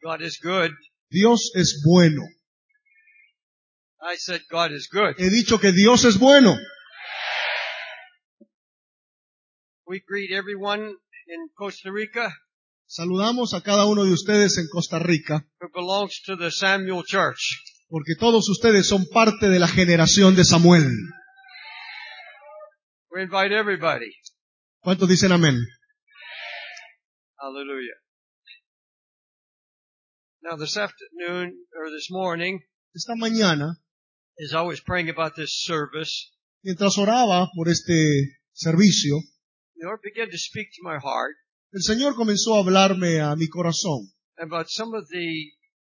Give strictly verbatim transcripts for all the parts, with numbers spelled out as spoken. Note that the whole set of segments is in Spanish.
God is good. Dios es bueno. I said God is good. He dicho que Dios es bueno. We greet everyone in Costa Rica Saludamos a cada uno de ustedes en Costa Rica, who belongs to the Samuel Church. porque todos ustedes son parte de la generación de Samuel. We invite everybody. ¿Cuántos dicen amén? Hallelujah. Now this afternoon, or this morning, Esta mañana, as I was praying about this service, mientras oraba por este servicio, the Lord began to speak to my heart el Señor comenzó a hablarme a mi corazón about some of the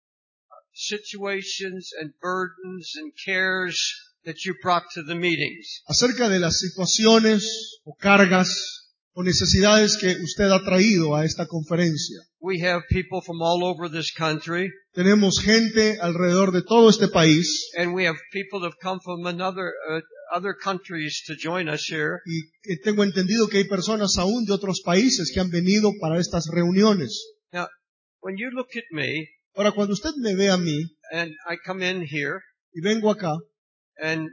situations and burdens and cares that you brought to the meetings. acerca de las situaciones o cargas o necesidades que usted ha traído a esta conferencia. We have people from all over this country, Tenemos gente alrededor de todo este país and we have people that have come from another uh, other countries to join us here. y que tengo entendido que hay personas aún de otros países que han venido para estas reuniones. Now, when you look at me, Ahora, cuando usted me ve a mí and I come in here, y vengo acá and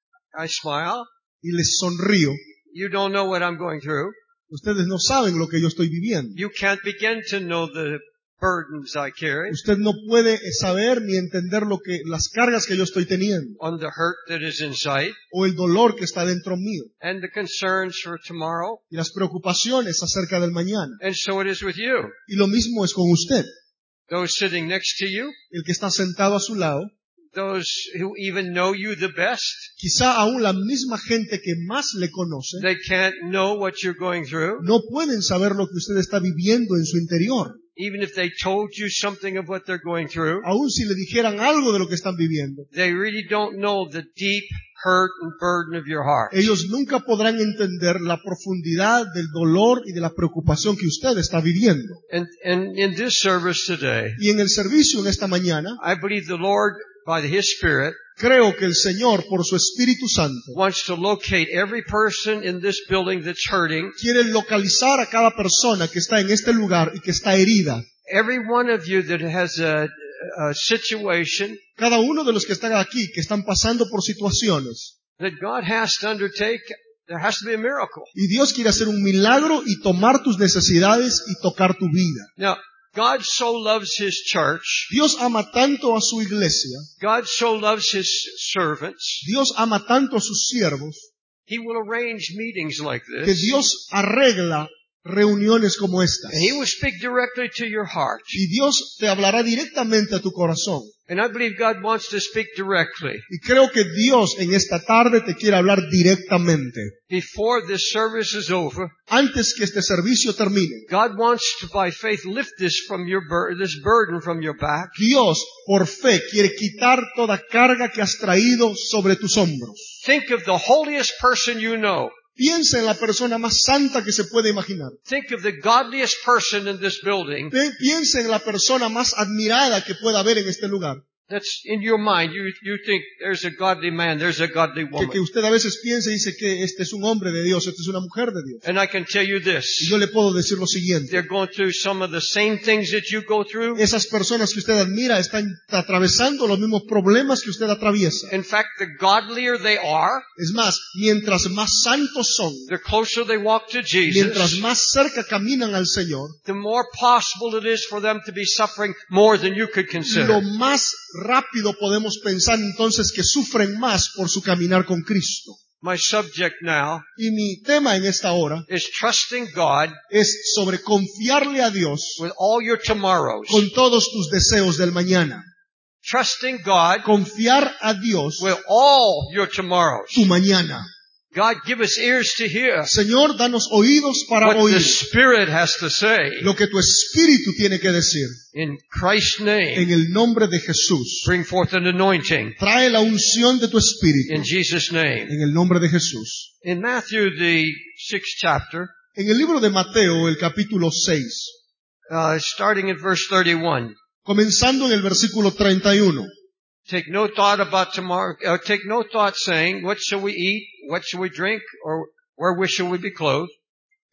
I smile, y les sonrío, you don't know what I'm going through. ustedes no saben lo que yo estoy viviendo. You can't begin to know the burdens I carry, Usted no puede saber ni entender lo que, las cargas que yo estoy teniendo on the hurt that is inside, o el dolor que está dentro mío and the concerns for tomorrow. y las preocupaciones acerca del mañana. And so it is with you. Y lo mismo es con usted, Those sitting next to you, el que está sentado a su lado. those who even know you the best, Quizá aún la misma gente que más le conoce they can't know what you're going through. no pueden saber lo que usted está viviendo en su interior. Even if they told you something of what they're going through, Aún si le dijeran algo de lo que están viviendo, they really don't know the deep hurt and burden of your heart. ellos nunca podrán entender la profundidad del dolor y de la preocupación que usted está viviendo. And, and in this service today, Y en el servicio en esta mañana, I believe the Lord, by His Spirit, creo que el Señor, por su Espíritu Santo, wants to locate every person in this building that's hurting, quiere localizar a cada persona que está en este lugar y que está herida. every one of you that has a, a situation Cada uno de los que están aquí, que están pasando por situaciones. that God has to undertake. There has to be a miracle. Y Dios quiere hacer un milagro y tomar tus necesidades y tocar tu vida. Now, God so loves His church. Dios ama tanto a su iglesia. God so loves His servants. Dios ama tanto a sus siervos He will arrange meetings like que this. Dios arregla reuniones como estas. And He will speak directly to your heart. Y Dios te hablará directamente a tu corazón. And I believe God wants to speak directly. Y creo que Dios en esta tarde te quiere hablar directamente. Before this service is over, Antes que este servicio termine, God wants to, by faith, lift this from your bur- this burden from your back. Dios, por fe, quiere quitar toda carga que has traído sobre tus hombros. Think of the holiest person you know. Piensa en la persona más santa que se puede imaginar. Think of the godliest person in this building. Pe- Piensa en la persona más admirada que pueda haber en este lugar. That's in your mind. You, you think there's a godly man, there's a godly Que, woman. que usted a veces piensa y dice que este es un hombre de Dios, esta es una mujer de Dios. And I can tell you Y this. yo le puedo decir lo siguiente. They're going through some of the same things that you go through. Esas personas que usted admira están atravesando los mismos problemas que usted atraviesa. In fact, the godlier they are, Es más, mientras más santos son, the closer they walk to mientras Jesus, más cerca caminan al Señor, the more possible it is for them to be suffering more than you could lo consider. más rápido podemos pensar entonces que sufren más por su caminar con Cristo. My subject now Y mi tema en esta hora is trusting God es sobre confiarle a Dios with all your tomorrows. con todos tus deseos del mañana. Trusting God Confiar a Dios with all your tomorrows. tu mañana. God, give us ears to hear Señor, danos oídos para what oír the Spirit has to say. lo que tu Espíritu tiene que decir. In Christ's name, En el nombre de Jesús. bring forth an anointing. Trae la unción de tu Espíritu. In Jesus' name. En el nombre de Jesús. In Matthew, the sixth chapter, En el libro de Mateo, el capítulo seis, uh, starting at verse thirty-one. comenzando en el versículo treinta y uno. Take no thought about tomorrow, uh, take no thought saying, what shall we eat? What shall we drink? Or wherewith shall we be clothed?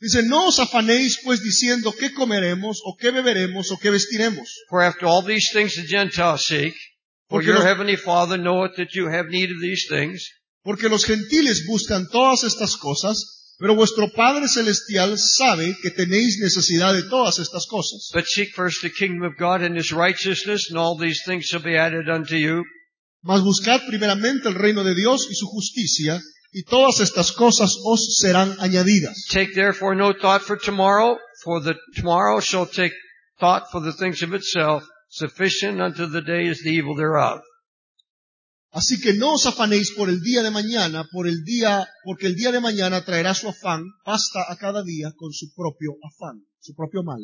Dice, no os afanéis pues diciendo qué comeremos, o qué beberemos, o qué vestiremos. For after all these things the Gentiles seek, for Porque your los, heavenly Father knoweth that you have need of these things. porque los gentiles buscan todas estas cosas, pero vuestro Padre Celestial sabe que tenéis necesidad de todas estas cosas. But seek first the kingdom of God and His righteousness, and all these things shall be added unto you. Mas buscad primeramente el reino de Dios y su justicia, y todas estas cosas os serán añadidas. Take therefore no thought for tomorrow, for the tomorrow shall take thought for the things of itself. Sufficient unto the day is the evil thereof. Así que no os afanéis por el día de mañana, por el día, porque el día de mañana traerá su afán, basta a cada día con su propio afán, su propio mal.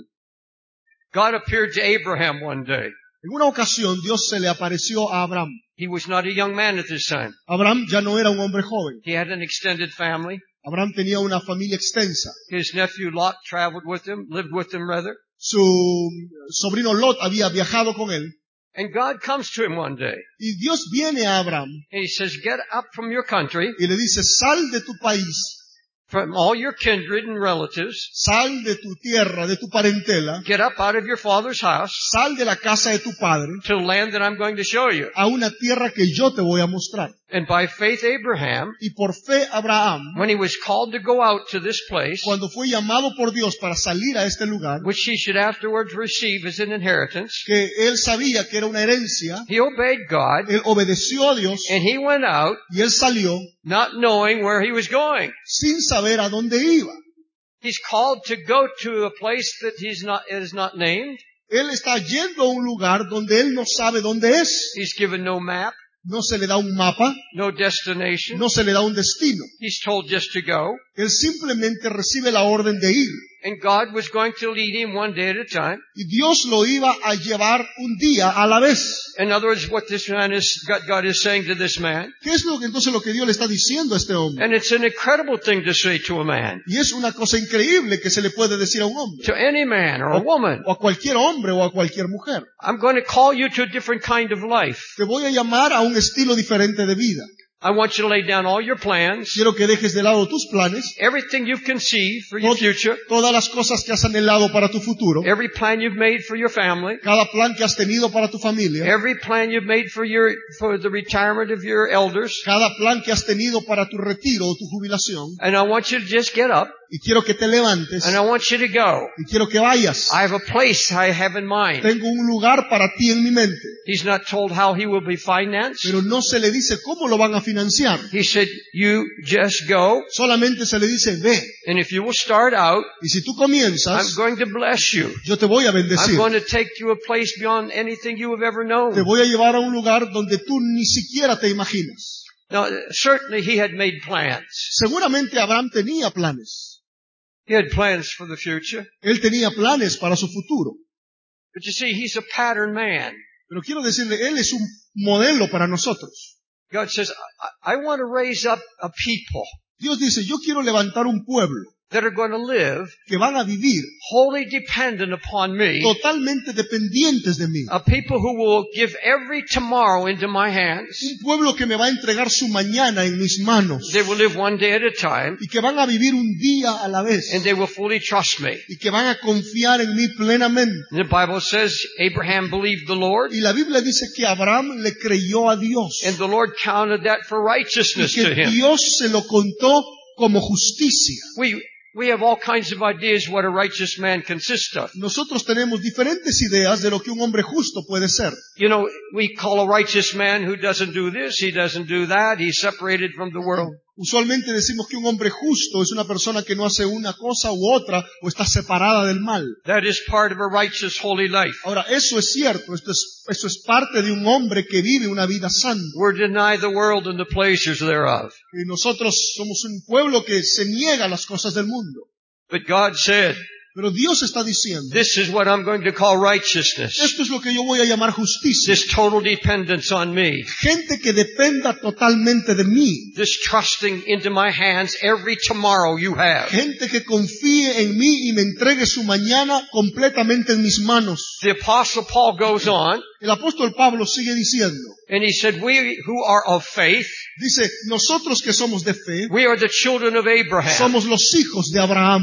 God appeared to Abraham one day. En una ocasión Dios se le apareció a Abraham. He was not a young man at this time. Abraham ya no era un hombre joven. He had an extended family. Abraham tenía una familia extensa. His nephew Lot traveled with him, lived with him rather. Su sobrino Lot había viajado con él. And God comes to him one day. Y Dios viene a Abraham And He says, get up from your country, y le dice, sal de tu país, from all your kindred and relatives. sal de tu tierra, de tu parentela, Get up out of your father's house sal de la casa de tu padre to the land that I'm going to show you. a una tierra que yo te voy a mostrar. And by faith Abraham, Y por fe Abraham, when he was called to go out to this place, cuando fue llamado por Dios para salir a este lugar, which he should afterwards receive as an inheritance, que él sabía que era una herencia, he obeyed God, él obedeció a Dios and he went out y él salió not knowing where he was going. sin saber a dónde iba. He's called to go to a place that he's not, is not named. Él está yendo a un lugar donde él no sabe dónde es. He's given no map, No se le da un mapa, no destination. no se le da un destino. He's told just to go. Él simplemente recibe la orden de ir. And God was going to lead him one day at a time. Y Dios lo iba a llevar un día a la vez. In other words, what this man is, God, God is saying to this man. ¿Qué es lo que entonces lo que Dios le está diciendo a este hombre? And it's an incredible thing to say to a man, Y es una cosa increíble que se le puede decir a un hombre, to any man or a woman. o a cualquier hombre o a cualquier mujer. I'm going to call you to a different kind of life. Te voy a llamar a un estilo diferente de vida. I want you to lay down all your plans, Quiero que dejes de lado tus planes, everything you've conceived for your to- future, todas las cosas que has anhelado para tu futuro, every plan you've made for your family, cada plan que has tenido para tu familia, every plan you've made for your, for the retirement of your elders. cada plan que has tenido para tu retiro o tu jubilación, And I want you to just get up y quiero que te levantes, and I want you to go. y quiero que vayas. I have a place I have in mind. Tengo un lugar para ti en mi mente, He's not told how he will be financed. pero no se le dice cómo lo van a financiar. He said, you just go, Solamente se le dice, ve, and if you will start out, y si tú I'm comienzas, going to bless you. yo te voy a I'm bendecir. going to take you a place beyond anything you have ever Te known. voy a llevar a un lugar donde tú ni siquiera te imaginas. Now, certainly he had made plans. Seguramente Abraham tenía planes. He had plans for the future. Él tenía planes para su futuro. But you see, he's a pattern man. Pero quiero decirle, él es un modelo para nosotros. God says, I, I want to raise up a people Dios dice, yo quiero levantar un pueblo that are going to live que van a vivir wholly dependent upon me. totalmente dependientes de mí. A people who will give every tomorrow into my hands. Un pueblo que me va a entregar su mañana en mis manos. They will live one day at a time, Y que van a vivir un día a la vez. and they will fully trust me. Y que van a confiar en mí plenamente. And the Bible says Abraham believed the Lord, Y la Biblia dice que Abraham le creyó a Dios. and the Lord counted that for Y righteousness que to him. Dios se lo contó como justicia. We we have all kinds of ideas what a righteous man consists of. Nosotros tenemos diferentes ideas de lo que un hombre justo puede ser. You know, we call a righteous man who doesn't do this, he doesn't do that, he's separated from the world. Usualmente decimos que un hombre justo es una persona que no hace una cosa u otra o está separada del mal. That is part of a righteous, holy life. Ahora, eso es cierto, esto es, eso es parte de un hombre que vive una vida santa. We're denied the world and the pleasures thereof. Y nosotros somos un pueblo que se niega a las cosas del mundo. But God said, Pero Dios está diciendo, this is what I'm going to call righteousness. esto es lo que yo voy a llamar justicia. This total dependence on me. Gente que dependa totalmente de mí. This trusting into my hands every tomorrow you have. Gente que confíe en mí y me entregue su mañana completamente en mis manos. The Apostle Paul goes on, El apóstol Pablo sigue diciendo, and he said, we who are of faith, dice, nosotros que somos de fe, we are the children of Abraham. somos los hijos de Abraham.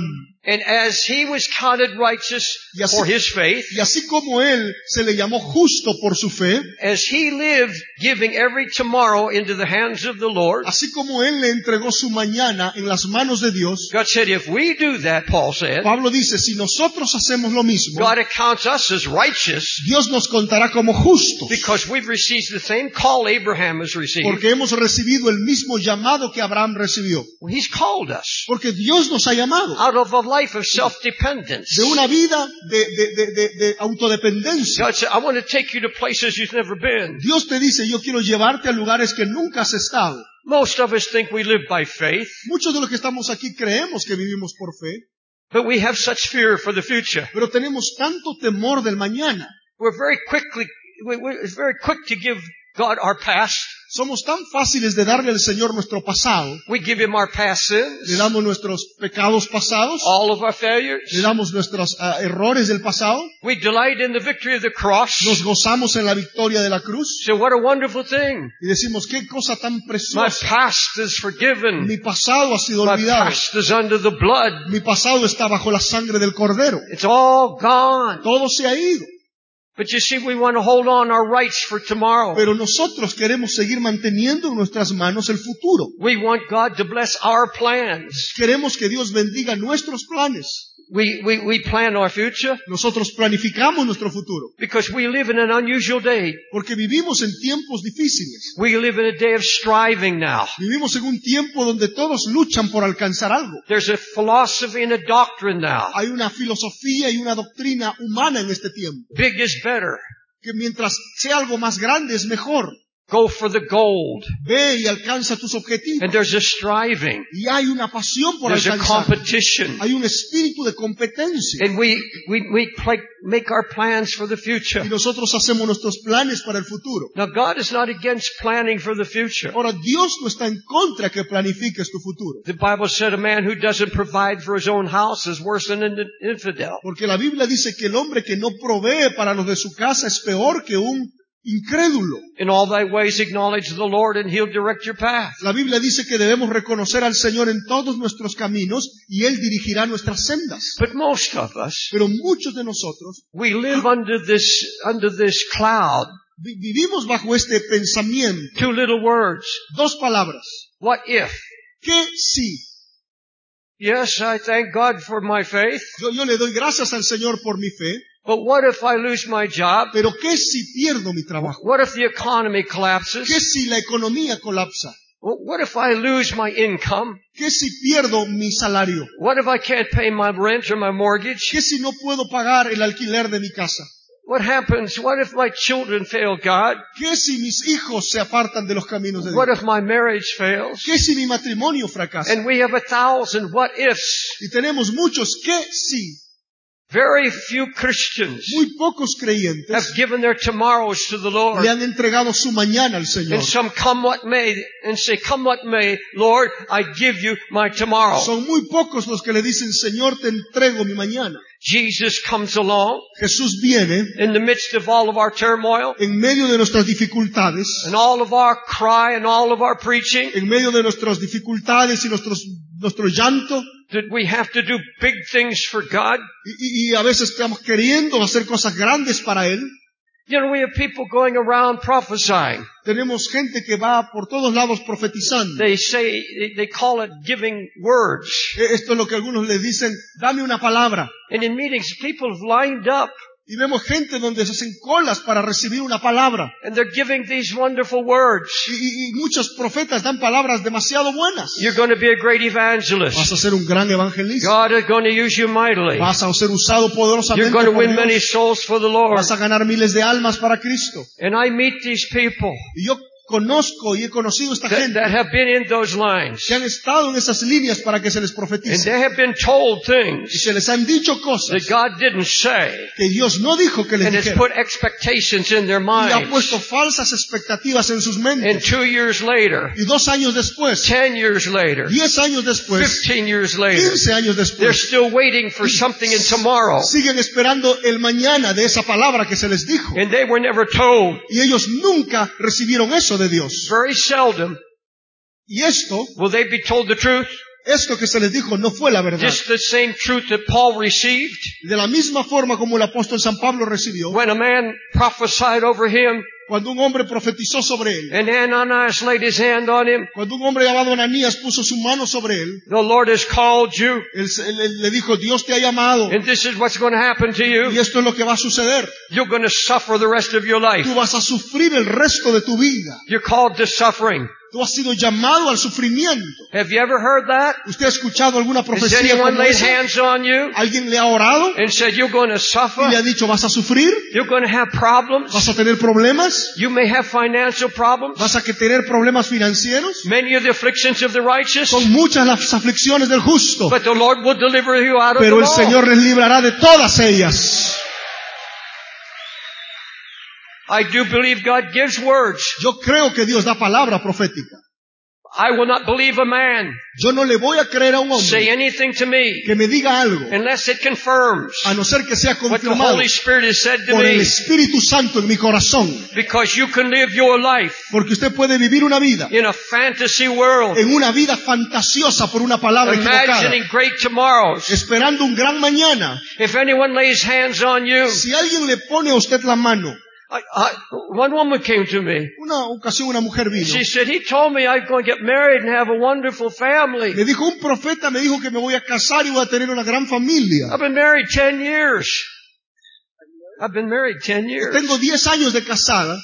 And as he was counted righteous Y así, for his faith, y así como él se le llamó justo por su fe, as he lived giving every tomorrow into the hands of the Lord, así como él le entregó su mañana en las manos de Dios, God said, if we do that, Paul said, Pablo dice, si nosotros hacemos lo mismo, God accounts us as righteous Dios nos contará como justos, because we've received the same call Abraham has received. porque hemos recibido el mismo llamado que Abraham recibió. Well, he's called us Porque Dios nos ha llamado out of a life of self-dependence. de una vida de, de, de, de, de autodependencia. God said, I want to take you to places you've never been. Dios te dice, yo quiero llevarte a lugares que nunca has estado. Most of us think we live by faith, Muchos de los que estamos aquí creemos que vivimos por fe, but we have such fear for the future. pero tenemos tanto temor del mañana. We're very quickly, we- we're it's very quick to give God our past. Somos tan fáciles de darle al Señor nuestro pasado. We give Him our past Le sins, damos nuestros pecados pasados, all of our failures. le damos nuestros uh, errores del pasado, We delight in the victory of the cross. nos gozamos en la victoria de la cruz So what a wonderful thing. y decimos, qué cosa tan My preciosa. past is forgiven. Mi pasado ha sido My olvidado. past is under the blood. Mi pasado está bajo la sangre del Cordero. It's all gone. Todo se ha ido. But you see, we want to hold on our rights for tomorrow. Pero nosotros queremos seguir manteniendo en nuestras manos el futuro. We want God to bless our plans. Queremos que Dios bendiga nuestros planes. We, we, we plan our future Nosotros planificamos nuestro futuro. because we live in an unusual day. Porque vivimos en tiempos difíciles. We live in a day of striving now. Vivimos en un tiempo donde todos luchan por alcanzar algo. There's a philosophy and a doctrine now. Hay una filosofía y una doctrina humana en este tiempo. Big is better. Que mientras sea algo más grande es mejor. Go for the gold. Ve y alcanza tus objetivos. And there's a striving. Y hay una pasión por There's a alcanzar. competition. Hay un espíritu de competencia. And we, we, we play, make our plans for the future. Y nosotros hacemos nuestros planes para el futuro. Now God is not against planning for the future. Ahora, Dios no está en contra que planifiques tu futuro. The Bible said a man who doesn't provide for his own house is worse than an infidel. Porque la Biblia dice que el hombre que no provee para los de su casa es peor que un incrédulo. In all thy ways acknowledge the Lord and He'll direct your path. La Biblia dice que debemos reconocer al Señor en todos nuestros caminos y Él dirigirá nuestras sendas. But most of us, Pero muchos de nosotros we live under this, under this cloud. vi- vivimos bajo este pensamiento. Two little words. Dos palabras. What if? ¿Qué si? Yes, I thank God for my faith. Yo, yo le doy gracias al Señor por mi fe, But what if I lose my job? pero ¿qué si pierdo mi trabajo? What if the economy ¿Qué collapses? si la economía colapsa? What if I lose my income? ¿Qué si pierdo mi salario? What if I can't pay my rent or my mortgage? ¿Qué si no puedo pagar el alquiler de mi casa? What happens? What if my children fail God? ¿Qué si mis hijos se apartan de los caminos de What Dios? if my marriage fails? ¿Qué si mi matrimonio fracasa? And we have a thousand what ifs. Y tenemos muchos ¿qué si? Very few Christians Muy pocos creyentes have given their tomorrows to the Lord. le han entregado su mañana al Señor. And some come what may and say, come what may, Lord, I give you my tomorrow. Son muy pocos los que le dicen, Señor, te entrego mi mañana. Jesus comes along Jesús viene in the midst of all of our turmoil en medio de nuestras dificultades, and all of our cry and all of our preaching en medio de nuestras dificultades y nuestros, nuestro llanto, that we have to do big things for God. y, y a veces estamos queriendo hacer cosas grandes para Él. You know, we have people going around prophesying. Tenemos gente que va por todos lados profetizando. They say, they call it giving words. Esto es lo que algunos le dicen, dame una palabra. And in meetings, people have lined up Y vemos gente donde se hacen colas para recibir una palabra. and they're giving these wonderful words. Y, y- y muchos profetas dan palabras demasiado buenas. You're going to be a great Vas evangelist. a ser un gran evangelista. God is going to use you mightily. Vas a ser usado You're poderosamente going to por win many Dios. souls for the Lord. Vas a ganar miles de almas para Cristo. And I meet these people Y yo conozco y he conocido esta that, gente that have been in those lines. que han estado en esas líneas para que se les And profetice. they have been told Y things se les han dicho that cosas God didn't say. que Dios no dijo que les And it's dijera. put expectations in their Y ha minds. puesto falsas expectativas en sus And mentes. two years later, Y dos años después, ten years later, diez años después, fifteen years later, quince años they're después, still waiting for something in tomorrow. siguen esperando el mañana de esa palabra que se les dijo. And they were never told. Y ellos nunca recibieron eso de Dios. Very seldom Y esto, will they be told the truth. Esto que se les dijo no fue la verdad. Just the same truth that Paul received. De la misma forma como el apóstol San Pablo recibió, When a man prophesied over him, cuando un hombre profetizó sobre él, and Ananias laid his hand on him, cuando un hombre llamado Ananías puso su mano sobre él, the Lord has called you, él, él- él le dijo, Dios te ha llamado and this is what's going to happen to y you. esto es lo que va a suceder. You're going to suffer the rest of your life. Tú vas a sufrir el resto de tu vida. You're called to suffering. Tú has sido llamado al sufrimiento. Have you ever heard that? ¿Usted ha escuchado alguna Has profecía anyone como laid esa? hands on you ¿Alguien le ha orado and said you're going to y suffer? le ha dicho, vas a sufrir? You're going to have problems? ¿Vas a tener problemas? You may have financial problems. ¿Vas a que tener problemas financieros? Many of the afflictions of the righteous, Son muchas las aflicciones del justo, but the Lord will deliver you out of pero them el all. Señor les librará de todas ellas. I do believe God gives words. Yo creo que Dios da palabra profética. I will not believe a man Yo no le voy a creer a un say hombre anything to me que me diga algo, unless it confirms a no ser que sea what the confirmado Holy Spirit has said to por el me. Espíritu Santo en mi corazón. Because you can live your life Porque usted puede vivir una vida in a fantasy world, en una vida fantasiosa por una palabra equivocada, imagining great tomorrows. esperando un gran mañana. If anyone lays hands on you, Si alguien le pone a usted la mano, I, I, one woman came to me. una ocasión una mujer vino, She said, he told me I'm going to get married and have a wonderful family. le dijo, un profeta me dijo que me voy a casar y voy a tener una gran familia. I've been married ten years. I've been married ten years. Tengo diez años de casada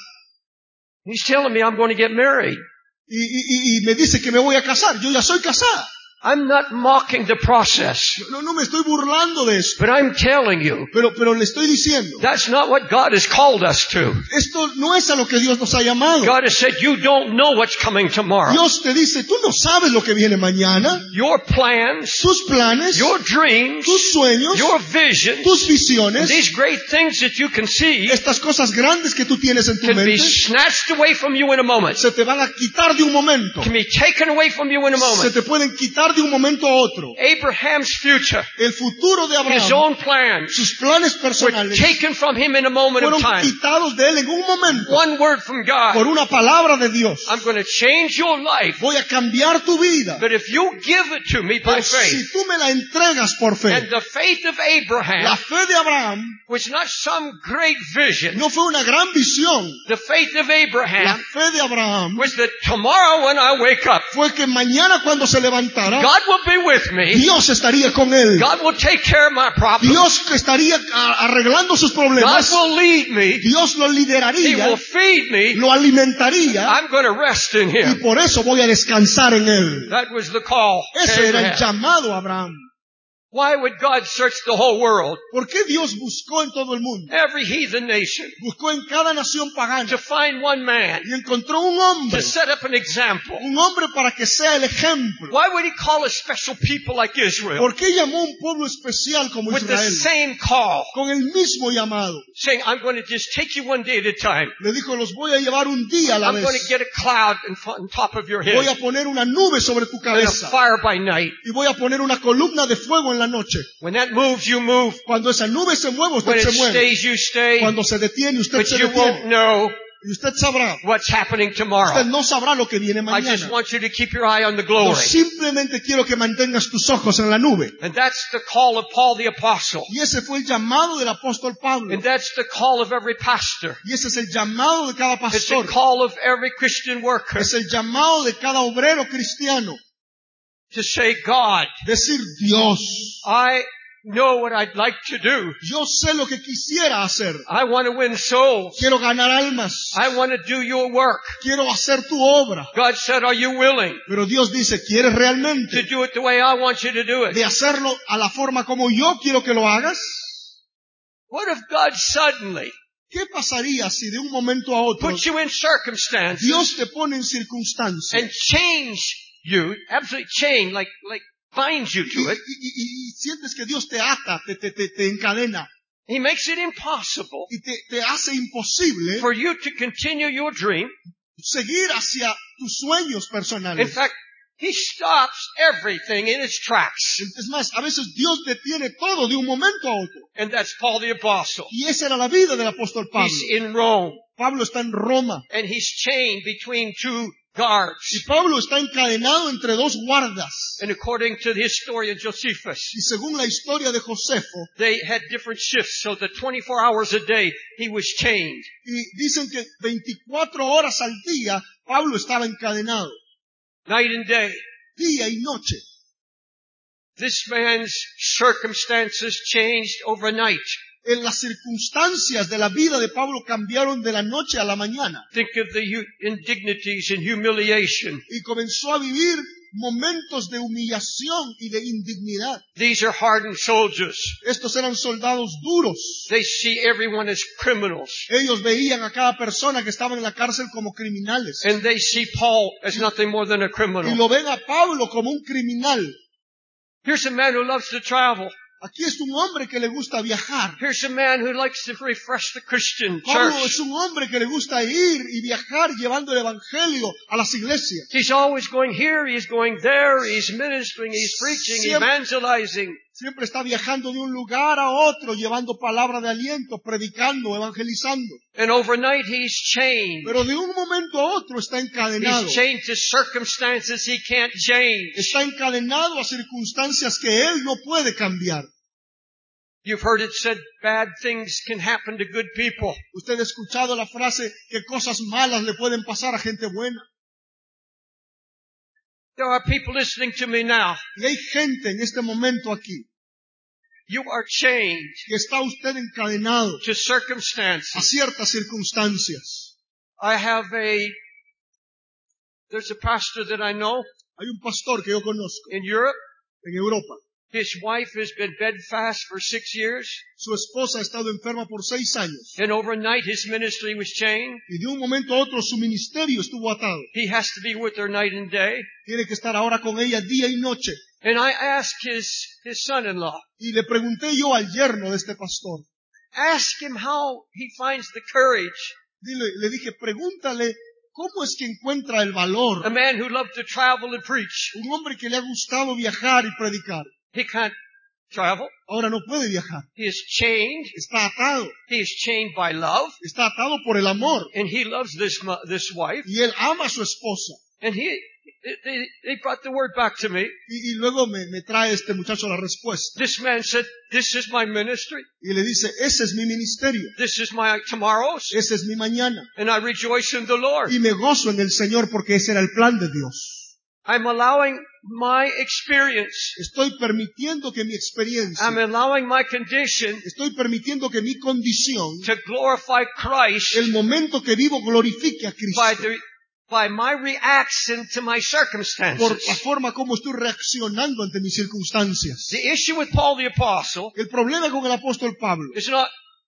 He's telling me I'm going to get married. y, y, y me dice que me voy a casar. Yo ya soy casada. I'm not mocking the process, No, no me estoy burlando de esto, but I'm telling you, pero, pero le estoy diciendo, that's not what God has called us to. esto no es a lo que Dios nos ha llamado. God has said, you don't know what's coming tomorrow. Dios te dice, tú no sabes lo que viene mañana. Your plans, Tus planes, your dreams, tus sueños, your visions, tus visiones, these great things that you can see estas cosas grandes que tú tienes en tu can be mente, snatched away from you in a moment. se te van a quitar de un momento. Can be taken away from you in a Se moment. te pueden quitar de un momento a otro. Abraham's future, El futuro de his Abraham, own plans, sus planes were personales, taken from him in a moment of fueron time. quitados de él en un momento One word from God. por una palabra de Dios. I'm going to change your life, Voy a cambiar tu vida. but if you give it to me by Pero si faith, tú me la entregas por fe, and the faith of la Abraham fe de Abraham was not some great vision. no fue una gran visión. The faith of La Abraham fe de Abraham was that tomorrow when I wake up, fue que mañana cuando se levantara, God will be with me. Dios estaría con él. God will take care of my problems. Dios que estaría a- arreglando sus God problemas. will lead me. Dios lo He lideraría, will feed me. lo alimentaría I'm going to rest in y Him. por eso voy a descansar en él. That was the call. to Ese era el Abraham. llamado a Abraham. Why would God search the whole world, ¿Por qué Dios buscó en todo el mundo? every heathen nation, Buscó en cada nación pagana to find one man, y encontró un hombre, to set up an example? un hombre para que sea el ejemplo. Why would He call a special people like Israel ¿Por qué llamó un pueblo especial como with the Israel? same call, Con el mismo llamado. saying, I'm going to just take you one day at a time. Le dijo, los voy a llevar un día a la I'm going to vez. get a cloud in front, on top of your Voy head a poner una nube sobre tu and a cabeza fire by night. y voy a poner una columna de fuego en la noche. When that moves, you move. Cuando esa nube se mueve, When usted it se mueve. stays, you stay. Cuando se detiene, usted But se you won't detiene. know Y usted sabrá. what's happening Usted tomorrow. no sabrá lo que viene I just mañana. want you to keep your eye on the Yo glory. simplemente quiero que mantengas tus ojos en la nube. And that's the call of Paul the Apostle. Y ese fue el llamado del apóstol Pablo. And that's the call of every pastor. Y ese es el llamado de cada It's the pastor. call of every Christian worker Es el llamado de cada obrero cristiano. to say, God, Decir, Dios, I know what I'd like to do. yo sé lo que quisiera hacer. I want to win souls. Quiero ganar almas. I want to do your work. Quiero hacer tu obra. God said, are you willing Pero Dios dice, ¿quieres to realmente do it the way I want you to do it? de hacerlo a la forma como yo quiero que lo hagas? What if God suddenly ¿Qué pasaría si de un momento a otro put you in circumstances Dios te pone en circunstancias and change you, absolutely change, like, like binds you y, to it? y- y- y sientes que Dios te ata, te, te, te, te encadena He makes it impossible y te, te hace imposible for you to continue your dream. seguir hacia tus sueños In personales? fact, He stops everything in its tracks. Es más, a veces Dios detiene todo de un momento a otro. And that's Paul the Apostle. Y esa era la vida del apóstol Pablo. He's in Rome Pablo está en Roma and he's chained between two guards. Y Pablo está encadenado entre dos guardas. And according to the historian Josephus, Y según la historia de Josefo, they had different shifts, so that twenty-four hours a day he was chained. y dicen que veinticuatro horas al día Pablo estaba encadenado, Night and day. día y noche. This man's circumstances changed overnight. En las circunstancias de la vida de Pablo cambiaron de la noche a la mañana. Think of the hu- indignities and humiliation. Y comenzó a vivir momentos de humillación y de indignidad. These are hardened soldiers. Estos eran soldados duros. They see everyone as criminals. Ellos veían a cada persona que estaba en la cárcel como criminales. And they see Paul as nothing more than a Y criminal. lo ven a Pablo como un criminal. Here's a man who loves to travel. Aquí es un hombre que le gusta viajar. Here's a man who likes to refresh the Christian Pablo church. es un hombre que le gusta ir y viajar llevando el evangelio a las iglesias. He's always going here, he's going there, he's ministering, he's preaching, Siempre- evangelizing. Siempre está viajando de un lugar a otro, llevando palabra de aliento, predicando, evangelizando. And overnight he's chained. Pero de un momento a otro está encadenado. He's chained to circumstances he can't change. Está encadenado a circunstancias que él no puede cambiar. You've heard it said bad things can happen to good people. Usted ha escuchado la frase que cosas malas le pueden pasar a gente buena. There are people listening to me now. Y hay gente en este momento aquí You are chained que está usted encadenado to a circumstances. ciertas circunstancias. I have a, there's a pastor that I know Hay un pastor que yo conozco in Europe. en Europa. His wife has been bedfast for six years. Su esposa ha estado enferma por seis años. And overnight his ministry was chained. Y de un momento a otro su ministerio estuvo atado. He has to be with her night and day. Tiene que estar ahora con ella día y noche. And I asked his, his son-in-law, Y le pregunté yo al yerno de este pastor. ask him how he finds the courage. Dile, le dije, pregúntale cómo es que encuentra el valor. A man who loved to travel and preach. Un hombre que le ha gustado viajar y predicar. He can't travel. Ahora no puede viajar. He is chained. Está atado. He is chained by love. Está atado por el amor. And he loves this, mo- this wife. Y él ama a su esposa. And he, they, they brought the word back to me. Y, y luego me, me trae este muchacho la respuesta. This man said, this is my ministry. Y le dice, ese es mi ministerio. This is my tomorrows. Ese es mi mañana. And I rejoice in the Lord. Y me gozo en el Señor porque ese era el plan de Dios. I'm allowing my experience. Estoy permitiendo que mi experiencia, I'm allowing my condition estoy permitiendo que mi condición, to glorify Christ el momento que vivo glorifique a Cristo. by the, by my reaction to my Por la circumstances. forma como estoy reaccionando ante mis circunstancias. The issue with Paul the Apostle El problema con el apóstol Pablo is not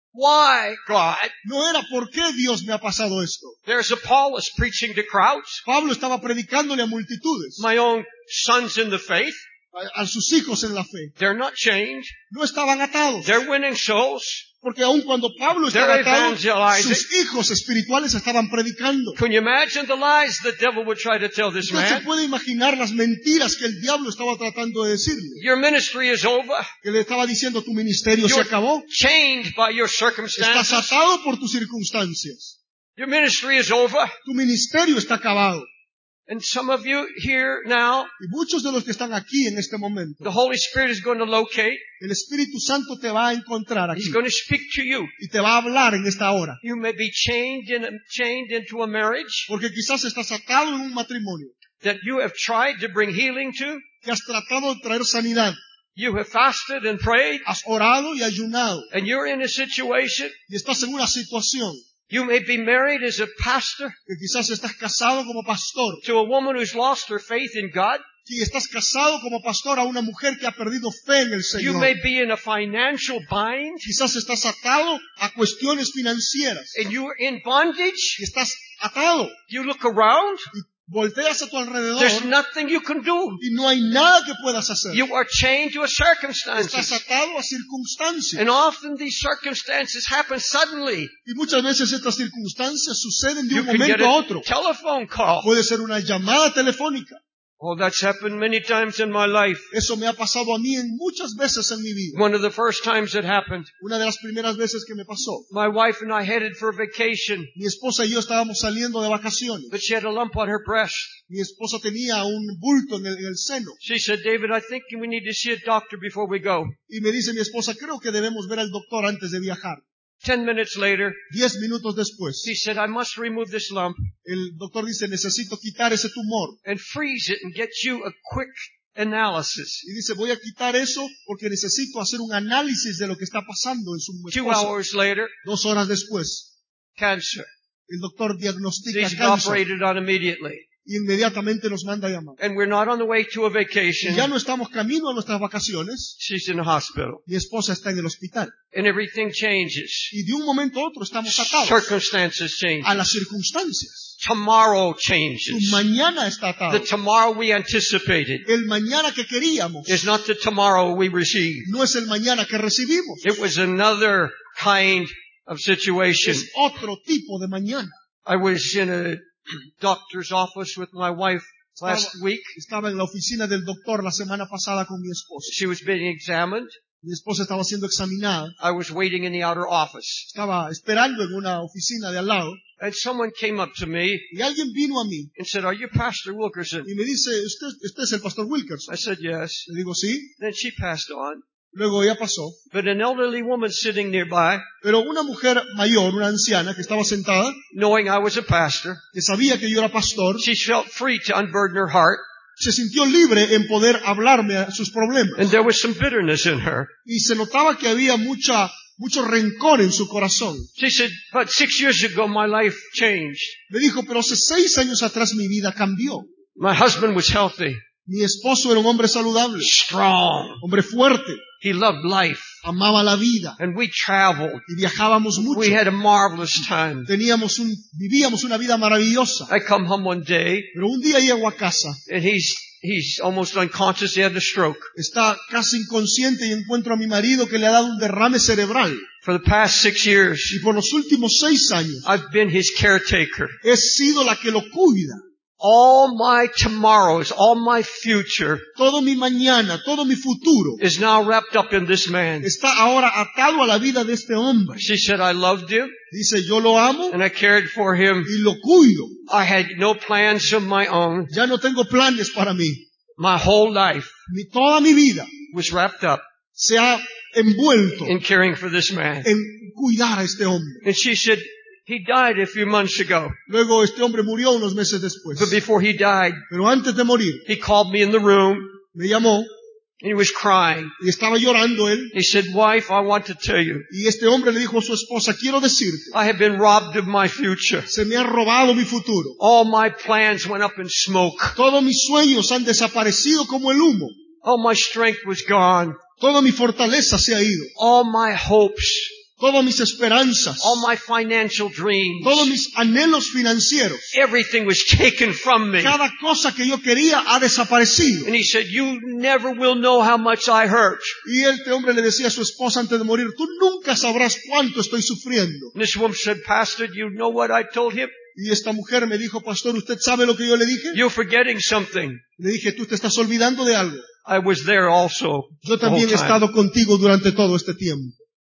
why God. no era por qué Dios me ha pasado esto. There's Apollos preaching to crowds. Pablo estaba predicándole a multitudes, My own sons in the faith, a, a sus hijos en la fe. they're not chained. No estaban atados. They're winning souls. Porque aun cuando Pablo estaba They're atado, evangelizing. sus hijos espirituales estaban predicando. Can you imagine the lies the devil would try to tell this Usted se man? puede imaginar las mentiras que el diablo estaba tratando de decirle. Your ministry is over. Que le estaba diciendo, tu ministerio se You're acabó. chained by your Estás circumstances. atado por tus circunstancias. Your ministry is over. Tu ministerio está acabado. And some of you here now, Y muchos de los que están aquí en este momento, the Holy Spirit is going to locate. el Espíritu Santo te va a encontrar aquí He's going to speak to you. y te va a hablar en esta hora. You may be chained in a, chained into a marriage Porque quizás estás atado en un matrimonio that you have tried to bring healing to. que has tratado de traer sanidad. You have fasted and prayed, Has orado y ayunado and you're in a situation. y estás en una situación You may be married as a pastor que quizás estás casado como pastor to a woman who's lost her faith in God. y estás casado como pastor a una mujer que ha perdido fe en el You Señor. may be in a financial bind, Quizás estás atado a cuestiones financieras and you're in bondage. y estás atado You look around. y volteas a tu alrededor There's nothing you can do. y no hay nada que puedas hacer. You are chained to a Estás circumstances. atado a circunstancias. And often these circumstances happen suddenly. Y muchas veces estas circunstancias suceden de You un can get momento a a otro. telephone call. Puede ser una llamada telefónica. Oh, that's happened many times in my life. Eso me ha pasado a mí en muchas veces en mi vida. One of the first times it happened, Una de las primeras veces que me pasó, my wife and I headed for vacation, mi esposa y yo estábamos saliendo de vacaciones. but she had a lump on her breast. Mi esposa tenía un bulto en el, en el seno. She said, David, I think we need to see a doctor before we go. Y me dice mi esposa, creo que debemos ver al doctor antes de viajar. Ten minutes later, Diez minutos después, she said, I must remove this lump el doctor dice, necesito quitar ese tumor. and freeze it and get you a quick analysis. Y dice, voy a quitar eso porque necesito hacer un análisis de lo que está pasando en su Two esposa. hours later, Dos horas después, cancer. el doctor diagnostica She's cáncer operated on immediately. y inmediatamente nos manda a llamar. And we're not on the way to a Y vacation. ya no estamos camino a nuestras vacaciones. She's in the hospital. Mi esposa está en el hospital. And everything changes. Y de un momento a otro estamos atados Circumstances change. a las circunstancias. Tomorrow Tu changes. mañana está atado. The tomorrow we anticipated El mañana que queríamos is not the tomorrow we received. no es el mañana que recibimos. It was another kind of situation. Es otro tipo de mañana. I was in a doctor's office with my wife last week. Estaba en la oficina del doctor la semana pasada con mi esposa. She was being examined. Mi esposa estaba siendo examinada. I was waiting in the outer office. Estaba esperando en una oficina de al lado. And someone came up to me Y alguien vino a mí and said, Are you Pastor Wilkerson? y me dice, ¿usted, usted es el pastor Wilkerson? I said, yes. Le digo, sí. Then she passed on. Luego ella pasó. But an elderly woman sitting nearby, Pero una mujer mayor, una anciana que estaba sentada, knowing I was a pastor, que sabía que yo era pastor, she felt free to unburden her heart. se sintió libre en poder hablarme a sus problemas. And there was some bitterness in her. Y se notaba que había mucha, mucho rencor en su corazón. She said, but six years ago my life changed. Me dijo, pero hace seis años atrás mi vida cambió. My husband was healthy, Mi esposo era un hombre saludable, strong. hombre fuerte, He loved life. amaba la vida And we traveled. y viajábamos mucho. We had a marvelous time. Teníamos un, vivíamos una vida maravillosa. I come home one day Pero un día llego a casa, and he's, he's almost unconscious. He had a stroke. está casi inconsciente y encuentro a mi marido que le ha dado un derrame cerebral. For the past six years, Y por los últimos seis años I've been his caretaker. he sido la que lo cuida. All my tomorrows, all my future Todo mi mañana, todo mi futuro is now wrapped up in this man. está ahora atado a la vida de este hombre. She said, I loved him Dice, yo lo amo and I cared for him. y lo cuido. I had no plans of my own. Ya no tengo planes para mí. My whole life Mi, toda mi vida was wrapped up se ha envuelto in caring for this man. en cuidar a este hombre. And she said, he died a few months ago. Luego este hombre murió unos meses después. But before he died, Pero antes de morir, he called me in the room me llamó and he was crying. y estaba llorando él. He said, wife, I want to tell you, Y este hombre le dijo a su esposa, quiero decirte, I have been robbed of my future. se me ha robado mi futuro. All my plans went up in smoke. Todos mis sueños han desaparecido como el humo. All my strength was gone. Toda mi fortaleza se ha ido. All my hopes, Todas mis esperanzas. all my financial dreams, Todos mis anhelos financieros. everything was taken from me. Cada cosa que yo quería ha desaparecido. And he said, you never will know how much I hurt. Y este hombre le decía a su esposa antes de morir, tú nunca sabrás cuánto estoy sufriendo. And this woman said, Pastor, do you know what I told him? Y esta mujer me dijo, pastor, ¿usted sabe lo que yo le dije? You're forgetting something. Le dije, tú te estás olvidando de algo. I was there also. Yo the whole también he time. estado contigo durante todo este tiempo.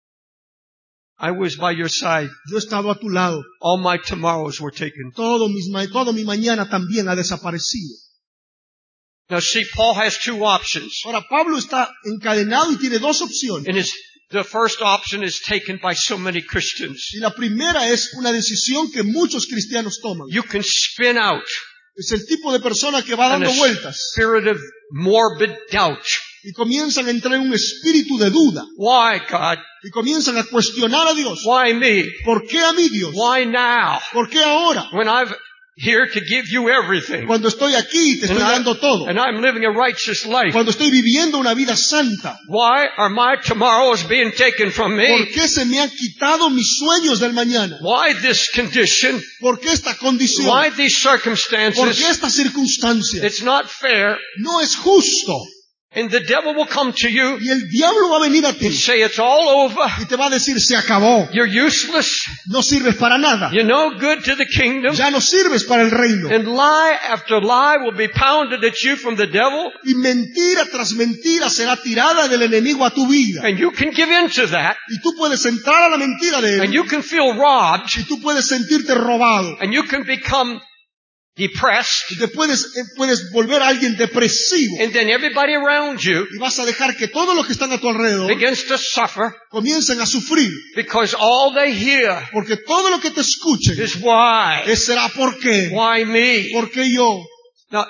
I was by your side. Yo he estado a tu lado. All my tomorrows were taken. Todo, mis, ma- todo mi mañana también ha desaparecido. Now see, Paul has two options. Ahora, Pablo está encadenado y tiene dos opciones. And his, the first option is taken by so many Christians. Y la primera es una decisión que muchos cristianos toman. You can spin out Es el tipo de persona que va in dando a vueltas spirit of morbid doubt. y comienzan a entrar en un espíritu de duda Why, God? y comienzan a cuestionar a Dios. Why me? ¿Por qué a mí, Dios? Why now? ¿Por qué ahora? When I'm here to give you everything. Cuando estoy aquí y te estoy And, I, dando todo. and I'm living a righteous life. Cuando estoy viviendo una vida santa. Why are my tomorrows being taken from ¿Por me? qué se me han quitado mis sueños del mañana? Why this condition? ¿Por qué esta condición? Why these ¿Por qué circumstances? esta circunstancia? It's not fair. No es justo. And the devil will come to you Y el diablo va a venir a ti and say it's all over. y te va a decir, se acabó. You're useless. No sirves para nada. You're no good to the kingdom. Ya no sirves para el reino. And lie after lie will be pounded at you from the devil. Y mentira tras mentira será tirada del enemigo a tu vida. And you can give in to that. Y tú puedes entrar a la mentira de And él. you can feel robbed. Y tú puedes sentirte robado. And you can become depressed. Y te puedes, eh, puedes volver a alguien depresivo. And then everybody around you Y vas a dejar que todos los que están a tu alrededor begins to suffer comiencen a sufrir. because all they hear Porque todo lo que te escuchen is why. es será por qué. Why me? ¿Por qué yo? Now,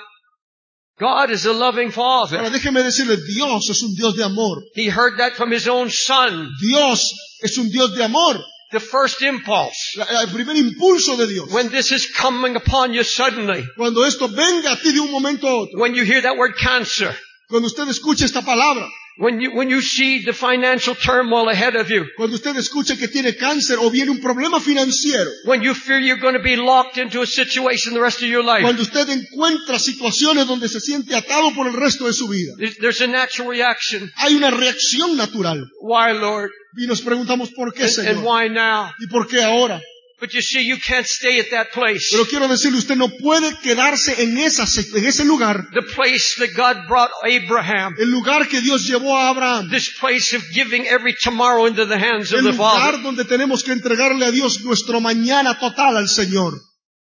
God is a loving Father. Ahora déjeme decirle, Dios es un Dios de amor. He heard that from His own Son. Dios es un Dios de amor. The first impulse. La- el primer impulso de Dios. When this is coming upon you suddenly. Cuando esto venga a ti de un momento a otro. When you hear that word cancer. Cuando usted escuche esta palabra. When you, when you see the financial turmoil ahead of you. Cuando usted escuche que tiene cáncer o viene un problema financiero. When you fear you're going to be locked into a situation the rest of your life. Cuando usted encuentra situaciones donde se siente atado por el resto de su vida. There's- There's a natural reaction. Hay una reacción natural. Why, Lord? Y nos preguntamos por qué, And, and Señor. why now? ¿Y por qué ahora? But you see, you can't stay at that place. Pero quiero decirle, usted no puede quedarse en, esa, en ese lugar. The place that God brought Abraham. El lugar que Dios llevó a Abraham. This place of giving every tomorrow into the hands of El the lugar Father. donde tenemos que entregarle a Dios nuestro mañana total al Señor.